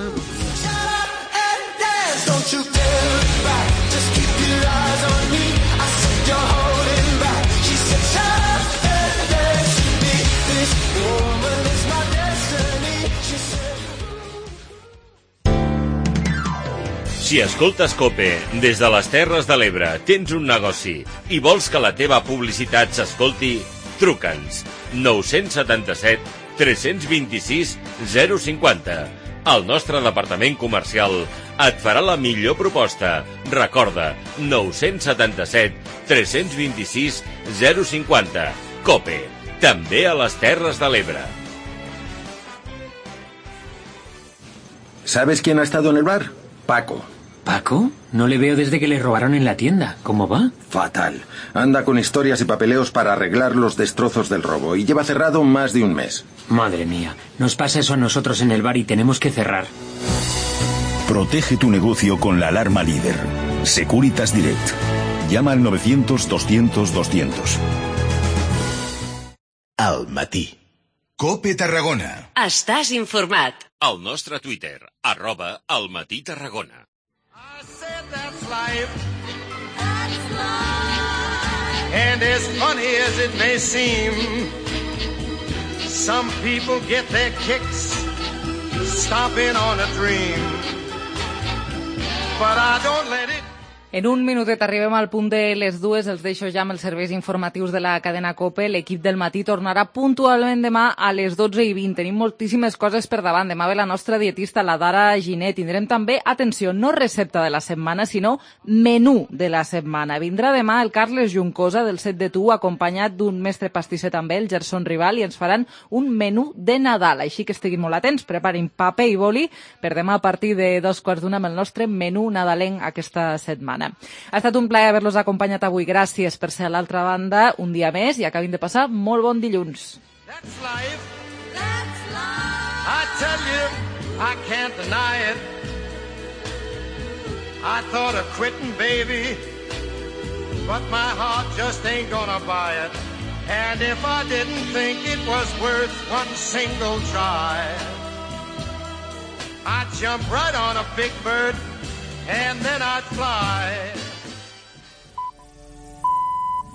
Don't you dare look back, just keep your eyes on me. I said you're holding back. She said shut up and dance with me. This woman is my destiny. She said. Si escoltes COPE des de les Terres de l'Ebre, tens un negoci i vols que la teva publicitat s'escolti, truca'ns. nou set set, tres dos sis, zero cinquanta. El nostre departament comercial et farà la millor proposta. Recorda, nou set set, tres dos sis, zero cinquanta. COPE, també a les Terres de l'Ebre. ¿Sabes quién ha estado en el bar? Paco. ¿Paco? No le veo desde que le robaron en la tienda. ¿Cómo va? Fatal. Anda con historias y papeleos para arreglar los destrozos del robo y lleva cerrado más de un mes. Madre mía, nos pasa eso a nosotros en el bar y tenemos que cerrar. Protege tu negocio con la alarma líder. Securitas Direct. Llama al novecientos, doscientos, doscientos. Al matí. COPE Tarragona. Estàs informat. Al nostre Twitter, arroba El Matí Tarragona. That's life. That's life. And as funny as it may seem, some people get their kicks stomping on a dream. But I don't let it. En un minutet arribem al punt de les dues, els deixo ja amb els serveis informatius de la cadena COPE. L'equip del matí tornarà puntualment demà a les dotze i vint. Tenim moltíssimes coses per davant. Demà ve la nostra dietista, la Dara Ginet. Tindrem també, atenció, no recepta de la setmana, sinó menú de la setmana. Vindrà demà el Carles Juncosa del Set de Tu, acompanyat d'un mestre pastisser també, el Gerson Rival, i ens faran un menú de Nadal. Així que estiguin molt atents, preparin paper i boli per demà a partir de dos quarts d'una amb el nostre menú nadalenc aquesta setmana. Ha estat un plaer haver-los acompanyat avui. Gràcies per ser a l'altra banda un dia més i acabin de passar molt bon dilluns. That's life. That's life. I tell you, I can't deny it. I thought of quitting, baby, but my heart just ain't gonna buy it. And if I didn't think it was worth one single try, I'd jump right on a big bird and then I'd fly.